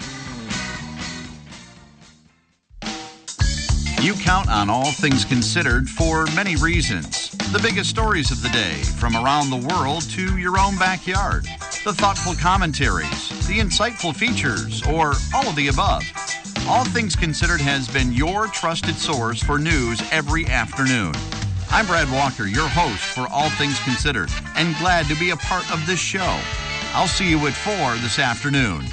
You count on All Things Considered for many reasons. The biggest stories of the day, from around the world to your own backyard. The thoughtful commentaries, the insightful features, or all of the above. All Things Considered has been your trusted source for news every afternoon. I'm Brad Walker, your host for All Things Considered, and glad to be a part of this show. I'll see you at four this afternoon.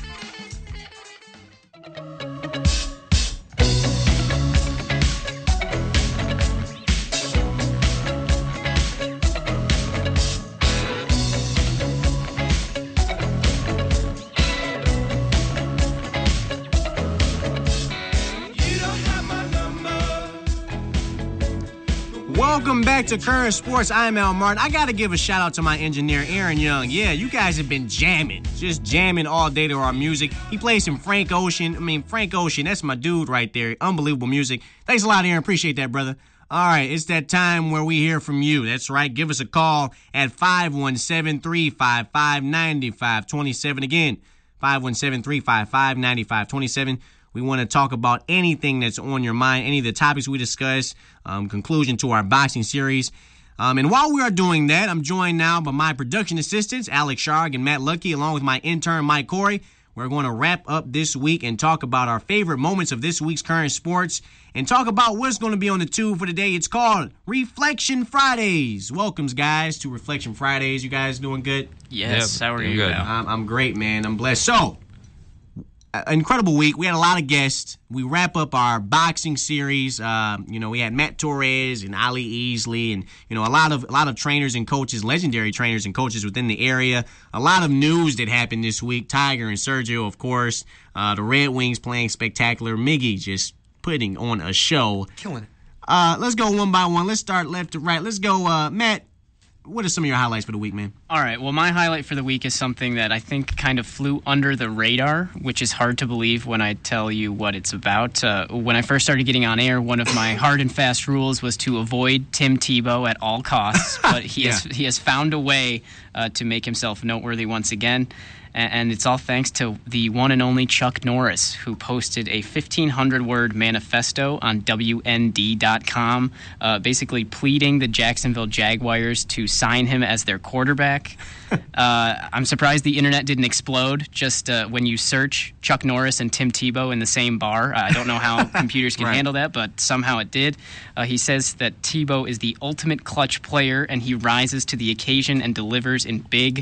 Welcome back to Current Sports. I'm Al Martin. I got to give a shout out to my engineer, Aaron Young. Yeah, you guys have been jamming, just jamming all day to our music. He plays some Frank Ocean. I mean, Frank Ocean, that's my dude right there. Unbelievable music. Thanks a lot, Aaron. Appreciate that, brother. All right, it's that time where we hear from you. That's right. Give us a call at five one seven, three five five, nine five two seven. Again, five one seven, three five five, nine five two seven. We want to talk about anything that's on your mind, any of the topics we discuss, um, conclusion to our boxing series. Um, and while we are doing that, I'm joined now by my production assistants, Alex Sharg and Matt Lucky, along with my intern, Mike Corey. We're going to wrap up this week and talk about our favorite moments of this week's Current Sports and talk about what's going to be on the tube for today. It's called Reflection Fridays. Welcomes, guys, to Reflection Fridays. You guys doing good? Yes. How are you? Good. I'm, I'm great, man. I'm blessed. So, incredible week. We had a lot of guests. We wrap up our boxing series. Uh, you know, we had Matt Torres and Ali Easley, and you know, a lot of a lot of trainers and coaches, legendary trainers and coaches within the area. A lot of news that happened this week. Tiger and Sergio, of course. Uh, the Red Wings playing spectacular. Miggy just putting on a show, killing it. Uh, let's go one by one. Let's start left to right. Let's go, uh, Matt. What are some of your highlights for the week, man? All right. Well, my highlight for the week is something that I think kind of flew under the radar, which is hard to believe when I tell you what it's about. Uh, when I first started getting on air, one of my hard and fast rules was to avoid Tim Tebow at all costs, but he yeah. has he has found a way uh, to make himself noteworthy once again. And it's all thanks to the one and only Chuck Norris, who posted a fifteen hundred word manifesto on W N D dot com, uh, basically pleading the Jacksonville Jaguars to sign him as their quarterback. uh, I'm surprised the internet didn't explode just uh, when you search Chuck Norris and Tim Tebow in the same bar. Uh, I don't know how computers can right. handle that, but somehow it did. Uh, he says that Tebow is the ultimate clutch player, and he rises to the occasion and delivers in big,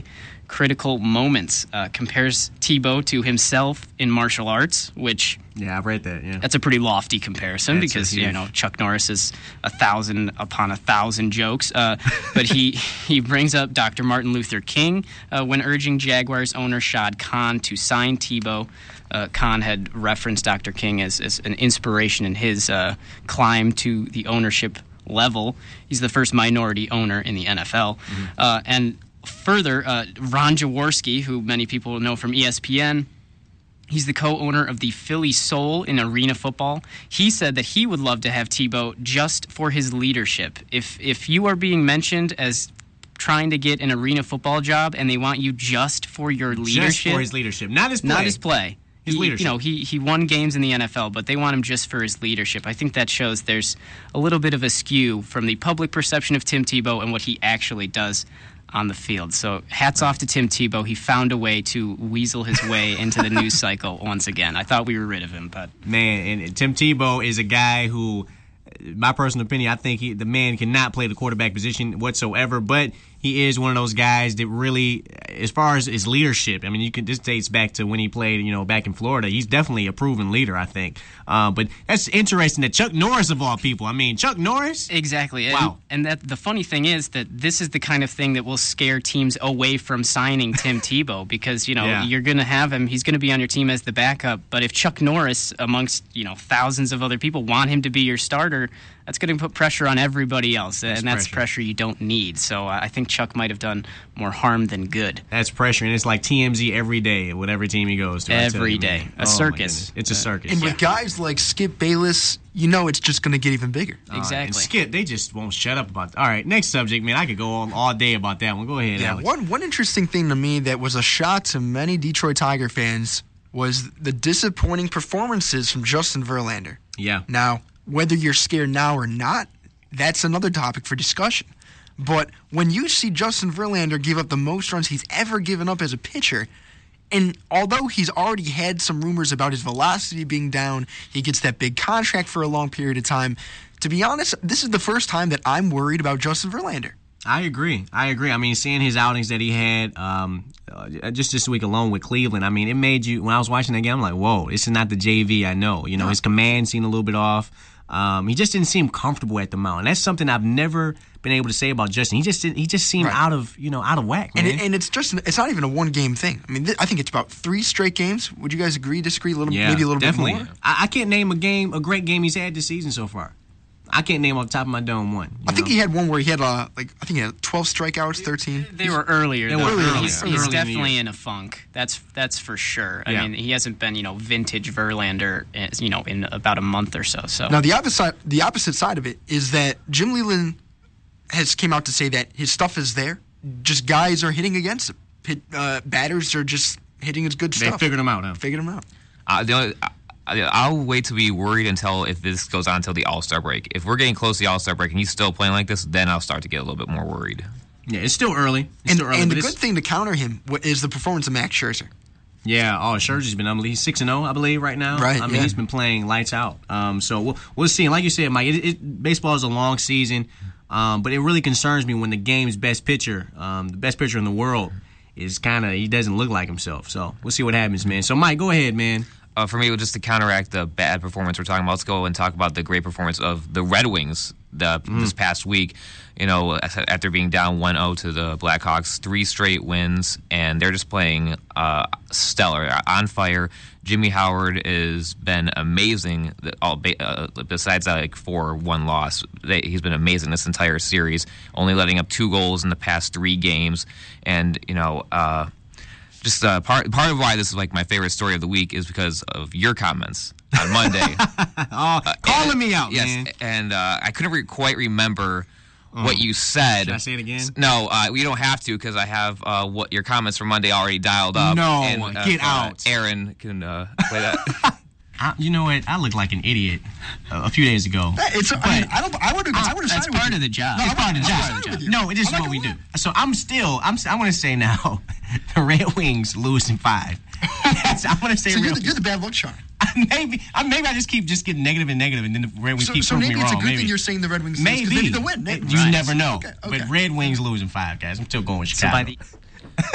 critical moments. Uh, compares Tebow to himself in martial arts, which yeah, I've read that. Yeah, that's a pretty lofty comparison that's because a, yeah. you know Chuck Norris is a thousand upon a thousand jokes. Uh, but he he brings up Doctor Martin Luther King uh, when urging Jaguars owner Shad Khan to sign Tebow. Uh, Khan had referenced Doctor King as, as an inspiration in his uh, climb to the ownership level. He's the first minority owner in the N F L. Mm-hmm. Uh, and further, uh, Ron Jaworski, who many people know from E S P N, he's the co-owner of the Philly Soul in arena football. He said that he would love to have Tebow just for his leadership. If if you are being mentioned as trying to get an arena football job and they want you just for your leadership. Just for his leadership, not his play. Not his play. His he, leadership. You know, he, he won games in the N F L, but they want him just for his leadership. I think that shows there's a little bit of a skew from the public perception of Tim Tebow and what he actually does on the field. So hats off to Tim Tebow. He found a way to weasel his way into the news cycle once again. I thought we were rid of him, but man, and Tim Tebow is a guy who, my personal opinion, I think he, the man cannot play the quarterback position whatsoever, but he is one of those guys that really, as far as his leadership, I mean, you can, this dates back to when he played, you know, back in Florida. He's definitely a proven leader, I think. Uh, but that's interesting that Chuck Norris, of all people, I mean, Chuck Norris? Exactly. Wow. And, and that the funny thing is that this is the kind of thing that will scare teams away from signing Tim Tebow because, you know, Yeah. you're going to have him, he's going to be on your team as the backup. But if Chuck Norris, amongst, you know, thousands of other people, want him to be your starter, that's going to put pressure on everybody else, That's and that's pressure. pressure you don't need. So uh, I think Chuck might have done more harm than good. That's pressure, and it's like T M Z every day with every team he goes to. I tell Every you, day. man. A Oh, my circus. goodness. It's a circus. And with guys like Skip Bayless, you know it's just going to get even bigger. Uh, and Skip, they just won't shut up about. All right, next subject, man. I could go on all day about that one. Go ahead, Yeah, Alex. one one interesting thing to me that was a shock to many Detroit Tiger fans was the disappointing performances from Justin Verlander. Yeah. Now, whether you're scared now or not, that's another topic for discussion. But when you see Justin Verlander give up the most runs he's ever given up as a pitcher, and although he's already had some rumors about his velocity being down, he gets that big contract for a long period of time. To be honest, this is the first time that I'm worried about Justin Verlander. I agree. I agree. I mean, seeing his outings that he had um, uh, just this week alone with Cleveland, I mean, it made you, when I was watching that game, I'm like, whoa, this is not the J V I know. You know, his command seemed a little bit off. Um, he just didn't seem comfortable at the mound. And that's something I've never been able to say about Justin. He just didn't, he just seemed Right. out of, you know, out of whack, man. And, it, and it's just it's not even a one game thing. I mean, th- I think it's about three straight games. Would you guys agree, disagree a little, yeah, maybe a little definitely. bit more? I, I can't name a game, a great game he's had this season so far. I can't name off the top of my dome one. I think he had one where he had uh, like I think he had twelve strikeouts, thirteen. They were earlier. They though. were earlier. He's, Early he's in the definitely year. in a funk. That's that's for sure. I Yeah. mean, he hasn't been, you know, vintage Verlander, eh, you know, in about a month or so. So Now the opposite the opposite side of it is that Jim Leland has came out to say that his stuff is there. Just guys are hitting against him. Hit, uh, batters are just hitting his good They stuff. figured him out, huh? Figured him out. Uh, the only, I, I'll wait to be worried until if this goes on until the All-Star break. If we're getting close to the All-Star break and he's still playing like this, then I'll start to get a little bit more worried. Yeah, it's still early. It's And, still early. and but the it's- good thing to counter him wa- is the performance of Max Scherzer. Yeah, oh, Scherzer's been unbelievable. He's six and zero, I believe, right now. Right, I mean, yeah. he's been playing lights out. Um, so we'll we'll see. And like you said, Mike, it, it, baseball is a long season, um, but it really concerns me when the game's best pitcher, um, the best pitcher in the world, is kind of he doesn't look like himself. So we'll see what happens, man. So Mike, go ahead, man. Uh, for me, just to counteract the bad performance we're talking about, let's go and talk about the great performance of the Red Wings the, Mm. this past week. You know, after being down one oh to the Blackhawks, three straight wins, and they're just playing uh, stellar, on fire. Jimmy Howard has been amazing. All uh, besides that, like four one loss, they, he's been amazing this entire series. Only letting up two goals in the past three games, and you know. Uh, Just uh, part part of why this is like my favorite story of the week is because of your comments on Monday. oh, uh, calling and, me out, yes, man. and uh, I couldn't re- quite remember what you said. Should I say it again? No, uh, you don't have to because I have uh, what your comments from Monday already dialed up. No, and, uh, get uh, out. Aaron can uh, play that. I, you know what? I look like an idiot uh, a few days ago. It's I, mean, I don't I would I would have that's part of the job. No, It's part of the I'm job. with you. No, it is I'm not what we do. gonna So I'm still, I'm, I want to say now, the Red Wings losing five. That's, I want to say So real. you're the, you're the bad luck charm. maybe, I, maybe I just keep just getting negative and negative, and then the Red Wings So, keep so proving maybe me it's wrong. a good maybe. thing you're saying the Red Wings lose, 'cause Maybe. maybe they'll win. It- Maybe. you Right. never know. Okay, okay. But Red Wings losing five, guys. I'm still going with So Chicago. by the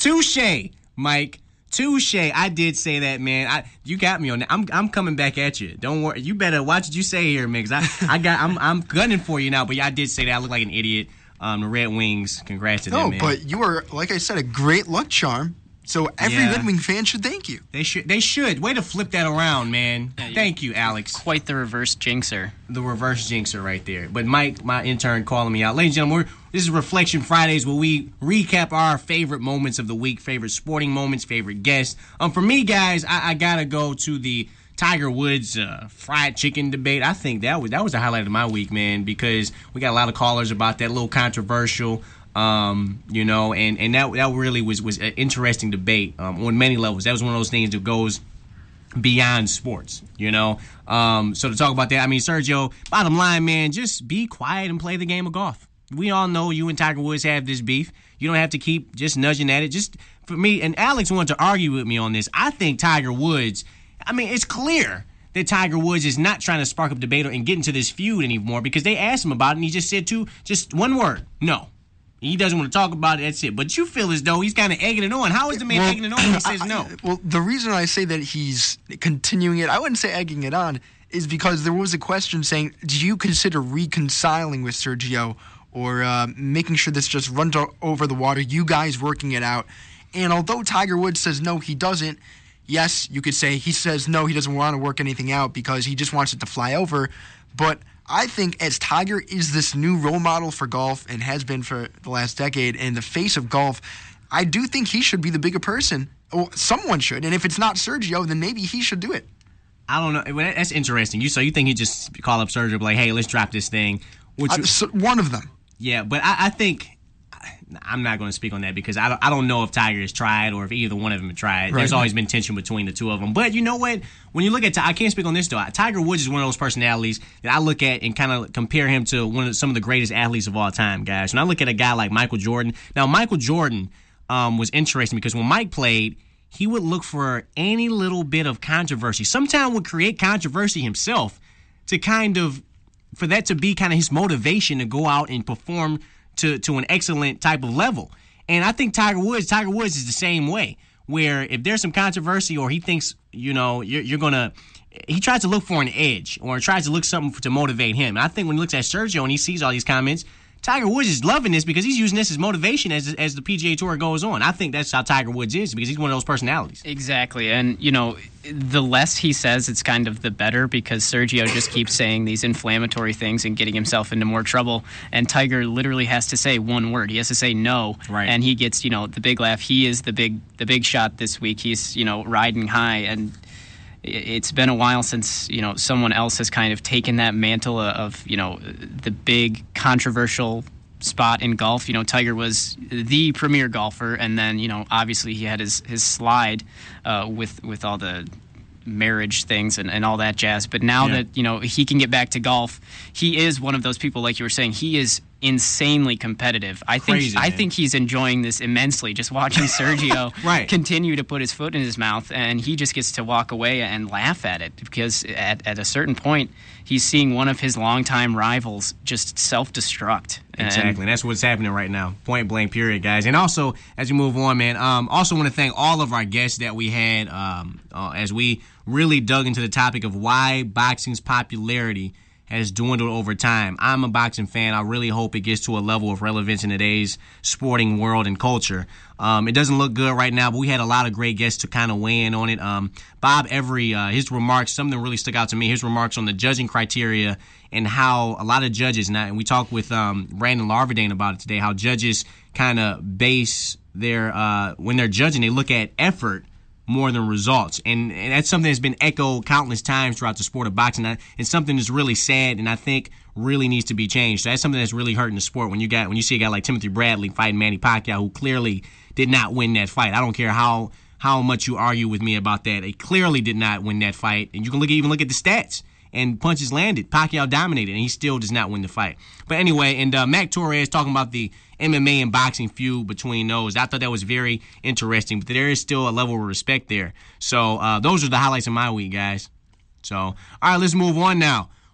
Touche, Mike. Touche. I did say that, man. I you got me on that. I'm I'm coming back at you. Don't worry. You better watch what you say here, Mix. I I got I'm I'm gunning for you now. But yeah, I did say that. I look like an idiot. Um, the Red Wings. Congrats to no, them, man. No, but you are, like I said, a great luck charm. So every Yeah. Red Wing fan should thank you. They should. They should. Way to flip that around, man. Thank you, Alex. Quite the reverse jinxer. The reverse jinxer right there. But Mike, my intern, calling me out. Ladies and gentlemen, we're, this is Reflection Fridays, where we recap our favorite moments of the week, favorite sporting moments, favorite guests. Um, for me, guys, I, I gotta go to the Tiger Woods uh, fried chicken debate. I think that was that was the highlight of my week, man, because we got a lot of callers about that, a little controversial. Um, you know, and, and that that really was, was an interesting debate um, on many levels. That was one of those things that goes beyond sports, you know. Um, so to talk about that, I mean, Sergio, bottom line, man, just be quiet and play the game of golf. We all know you and Tiger Woods have this beef. You don't have to keep just nudging at it. Just for me, and Alex wanted to argue with me on this. I think Tiger Woods, I mean, it's clear that Tiger Woods is not trying to spark up debate and get into this feud anymore, because they asked him about it and he just said two, just one word, no. He doesn't want to talk about it. That's it. But you feel as though he's kind of egging it on. How is the man Well, egging it on when he says I- no? Well, the reason I say that he's continuing it, I wouldn't say egging it on, is because there was a question saying, do you consider reconciling with Sergio or uh, making sure this just runs o- over the water, you guys working it out? And although Tiger Woods says no, he doesn't, yes, you could say he says no, he doesn't want to work anything out because he just wants it to fly over. But I think as Tiger is this new role model for golf and has been for the last decade and the face of golf, I do think he should be the bigger person. Or someone should. And if it's not Sergio, then maybe he should do it. I don't know. Well, that's interesting. You so you think he just call up Sergio, be like, hey, let's drop this thing? Which, Uh, so one of them. Yeah, but I, I think I'm not going to speak on that because I don't, I don't know if Tiger has tried or if either one of them have tried. Right. There's always been tension between the two of them. But you know what? When you look at, I can't speak on this though. Tiger Woods is one of those personalities that I look at and kind of compare him to one of some of the greatest athletes of all time, guys. When I look at a guy like Michael Jordan, now Michael Jordan um, was interesting because when Mike played, he would look for any little bit of controversy. Sometimes would create controversy himself to kind of, for that to be kind of his motivation to go out and perform to, to an excellent type of level. And I think Tiger Woods, Tiger Woods is the same way, where if there's some controversy or he thinks, you know, you're, you're going to, he tries to look for an edge or tries to look something to motivate him. And I think when he looks at Sergio and he sees all these comments, Tiger Woods is loving this because he's using this as motivation as as the P G A Tour goes on. I think that's how Tiger Woods is because he's one of those personalities. Exactly. And, you know, the less he says, it's kind of the better because Sergio just keeps saying these inflammatory things and getting himself into more trouble. And Tiger literally has to say one word. He has to say no. Right. And he gets, you know, the big laugh. He is the big the big shot this week. He's, you know, riding high. And it's been a while since, you know, someone else has kind of taken that mantle of, you know, the big controversial spot in golf. You know, Tiger was the premier golfer, and then, you know, obviously he had his, his slide uh, with, with all the marriage things and, and all that jazz. But now Yeah. that, you know, he can get back to golf, he is one of those people, like you were saying, he is insanely competitive. I think Crazy, I man. think he's enjoying this immensely, just watching Sergio Right. continue to put his foot in his mouth, and he just gets to walk away and laugh at it because at, at a certain point he's seeing one of his longtime rivals just self-destruct. And- Exactly. And that's what's happening right now. Point blank, period, guys. And also, as we move on, man, um, also want to thank all of our guests that we had um, uh, as we really dug into the topic of why boxing's popularity has dwindled over time. I'm a boxing fan. I really hope it gets to a level of relevance in today's sporting world and culture. Um, it doesn't look good right now, but we had a lot of great guests to kind of weigh in on it. Um, Bob Every, uh, his remarks, something really stuck out to me, his remarks on the judging criteria and how a lot of judges, and, I, and we talked with um, Brandon Larverdane about it today, how judges kind of base their, uh, when they're judging, they look at effort more than results. And, and that's something that's been echoed countless times throughout the sport of boxing. And something that's really sad and I think really needs to be changed. So that's something that's really hurting the sport when you got when you see a guy like Timothy Bradley fighting Manny Pacquiao, who clearly did not win that fight. I don't care how how much you argue with me about that. He clearly did not win that fight. And you can look even look at the stats. And punches landed. Pacquiao dominated, and he still does not win the fight. But anyway, and uh, Mac Torres talking about the M M A and boxing feud between those. I thought that was very interesting, but there is still a level of respect there. So uh, those are the highlights of my week, guys. So, all right, let's move on now.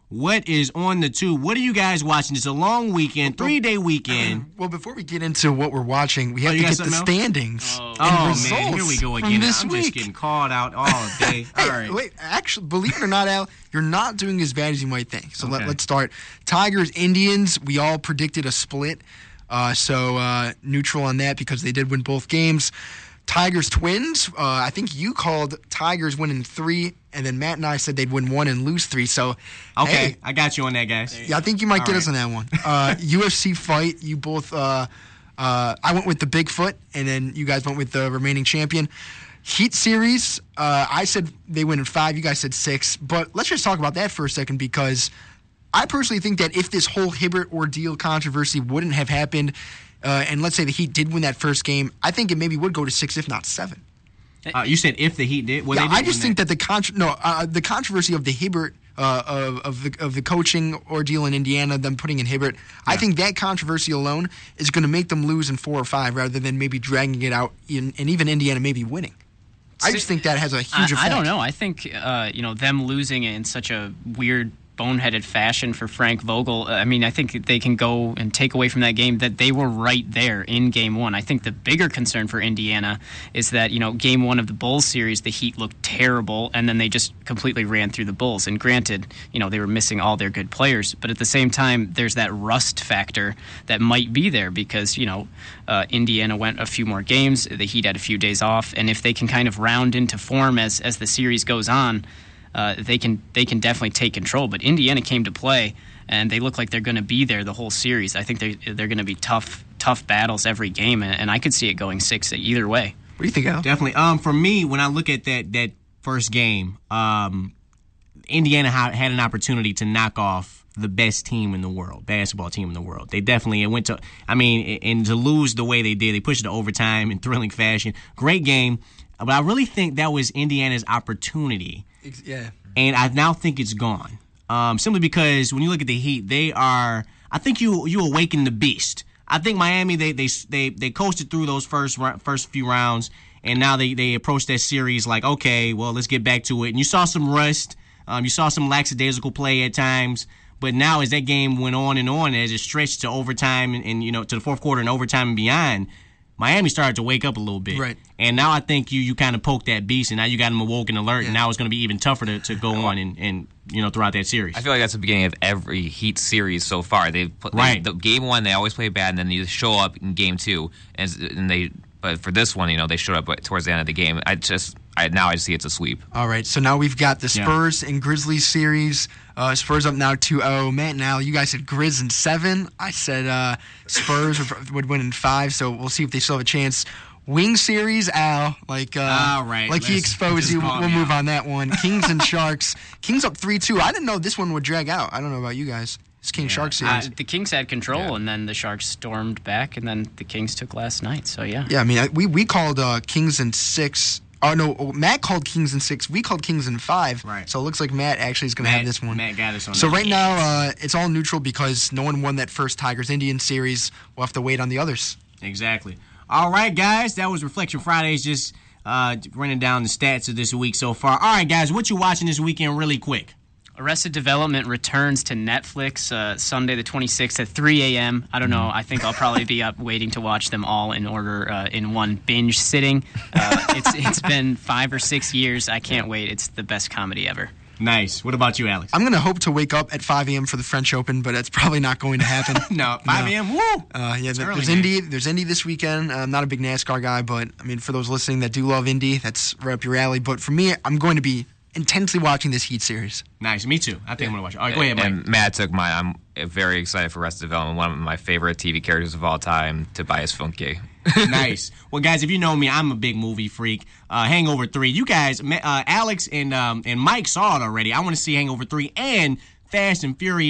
what is on the tube? What are you guys watching? It's a long weekend, three-day weekend. Well, before we get into what we're watching, we have Oh, to you get got the something else? standings Oh, and oh results man, here we go from again. this I'm week. just getting called out all day. All Hey, right. wait, actually, believe it or not, Al, you're not doing as bad as you might think. So Okay. let, let's start. Tigers, Indians, we all predicted a split. Uh, so uh, neutral on that because they did win both games. Tigers, Twins, uh, I think you called Tigers winning three, and then Matt and I said they'd win one and lose three. So, Okay, hey, I got you on that, guys. yeah, I think you might All get right. us on that one. Uh, U F C fight, you both, uh, uh, I went with the Bigfoot, and then you guys went with the remaining champion. Heat series, uh, I said they win in five, you guys said six. But let's just talk about that for a second because I personally think that if this whole Hibbert ordeal controversy wouldn't have happened, uh, and let's say the Heat did win that first game, I think it maybe would go to six, if not seven. Uh, you said if the Heat did. Well, yeah, they did I just win think that, the contro- no, uh, the controversy of the Hibbert uh, of of the of the coaching ordeal in Indiana, them putting in Hibbert, I think that controversy alone is going to make them lose in four or five rather than maybe dragging it out, in, and even Indiana maybe winning. I just think that has a huge I, effect. I don't know. I think uh, you know them losing in such a weird, boneheaded fashion for Frank Vogel. I mean, I think they can go and take away from that game that they were right there in Game One. I think the bigger concern for Indiana is that you know Game One of the Bulls series, the Heat looked terrible, and then they just completely ran through the Bulls. And granted, you know they were missing all their good players, but at the same time, there's that rust factor that might be there because you know uh, Indiana went a few more games, the Heat had a few days off, and if they can kind of round into form as as the series goes on. Uh, they can they can definitely take control, but Indiana came to play, and they look like they're going to be there the whole series. I think they they're going to be tough tough battles every game, and, and I could see it going six either way. What do you think, Al? Definitely. Um, for me, when I look at that that first game, um, Indiana ha- had an opportunity to knock off the best team in the world, basketball team in the world. They definitely went to. I mean, and to lose the way they did, they pushed it to overtime in thrilling fashion. Great game, but I really think that was Indiana's opportunity. Yeah. And I now think it's gone. Um, simply because when you look at the Heat, they are. I think you you awaken the beast. I think Miami they they they they coasted through those first first few rounds, and now they they approach that series like, okay, well, let's get back to it. And you saw some rust. Um, you saw some lackadaisical play at times. But now as that game went on and on, as it stretched to overtime and, and you know to the fourth quarter and overtime and beyond, Miami started to wake up a little bit. Right. And now I think you you kind of poked that beast, and now you got them awoken alert, yeah. and now it's going to be even tougher to, to go on and, and you know throughout that series. I feel like that's the beginning of every Heat series so far. They've put, right. They, the game one, they always play bad, and then they just show up in game two, and, and they. But for this one, you know, they showed up towards the end of the game. I just I, now I see it's a sweep. All right, so now we've got the Spurs yeah. and Grizzlies series. Uh, Spurs up now two oh. Matt and Al, you guys said Grizz in seven. I said uh, Spurs would, would win in five, so we'll see if they still have a chance. Wing series, Al, like uh, All right, like he exposed you. We'll move out. on that one. Kings and Sharks. Kings up three two. I didn't know this one would drag out. I don't know about you guys. It's King yeah. Shark series. Uh, the Kings had control, yeah. and then the Sharks stormed back, and then the Kings took last night. So yeah. Yeah, I mean, I, we we called uh, Kings in six. Oh no, Matt called Kings in six. We called Kings in five. Right. So it looks like Matt actually is going to have this one. Matt got us on. So that. right now, uh, it's all neutral because no one won that first Tigers Indians series. We'll have to wait on the others. Exactly. All right, guys, that was Reflection Fridays. Just uh, running down the stats of this week so far. All right, guys, what you watching this weekend, really quick? Arrested Development returns to Netflix uh, Sunday the twenty-sixth at three a.m. I don't know. I think I'll probably be up waiting to watch them all in order uh, in one binge sitting. Uh, it's It's been five or six years. I can't wait. It's the best comedy ever. Nice. What about you, Alex? I'm going to hope to wake up at five a.m. for the French Open, but that's probably not going to happen. no, five a.m. Woo! Uh, yeah, it's there's early, Indy. There's Indy this weekend. Uh, I'm not a big NASCAR guy, but I mean, for those listening that do love Indy, that's right up your alley. But for me, I'm going to be intensely watching this Heat series. Nice. Me too. I think yeah. I'm going to watch it. All right, go ahead, Mike. And Matt took mine. I'm very excited for Arrested Development. One of my favorite T V characters of all time, Tobias Funke. Nice. Well, guys, if you know me, I'm a big movie freak. Uh, Hangover three. You guys, uh, Alex and um, and Mike saw it already. I want to see Hangover three and Fast and Furious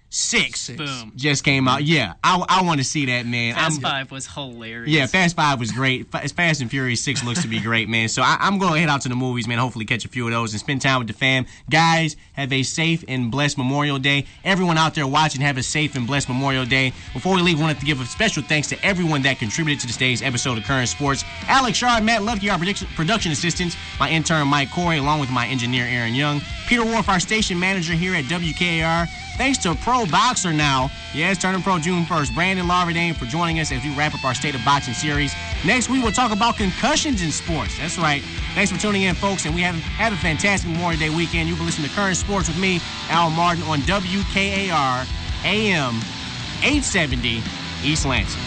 Six, Boom. just came out. Yeah, I, I want to see that, man. Fast I'm, Five was hilarious. Yeah, Fast Five was great. F- Fast and Furious Six looks to be great, man. So I, I'm going to head out to the movies, man. Hopefully catch a few of those and spend time with the fam. Guys, have a safe and blessed Memorial Day. Everyone out there watching, have a safe and blessed Memorial Day. Before we leave, I wanted to give a special thanks to everyone that contributed to today's episode of Current Sports. Alex Shaw, Matt Lufke, our production, production assistants, my intern Mike Corey, along with my engineer Aaron Young, Peter Wolf, our station manager here at W K A R. Thanks to Pro Boxer now. Yes, turning pro June first. Brandon Larverdane for joining us as we wrap up our State of Boxing series. Next week, we'll talk about concussions in sports. That's right. Thanks for tuning in, folks, and we have, have a fantastic Memorial Day weekend. You can listen to Current Sports with me, Al Martin, on W K A R A M eight seventy East Lansing.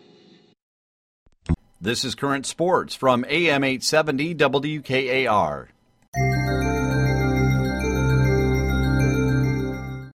This is Current Sports from A M eight seventy W K A R.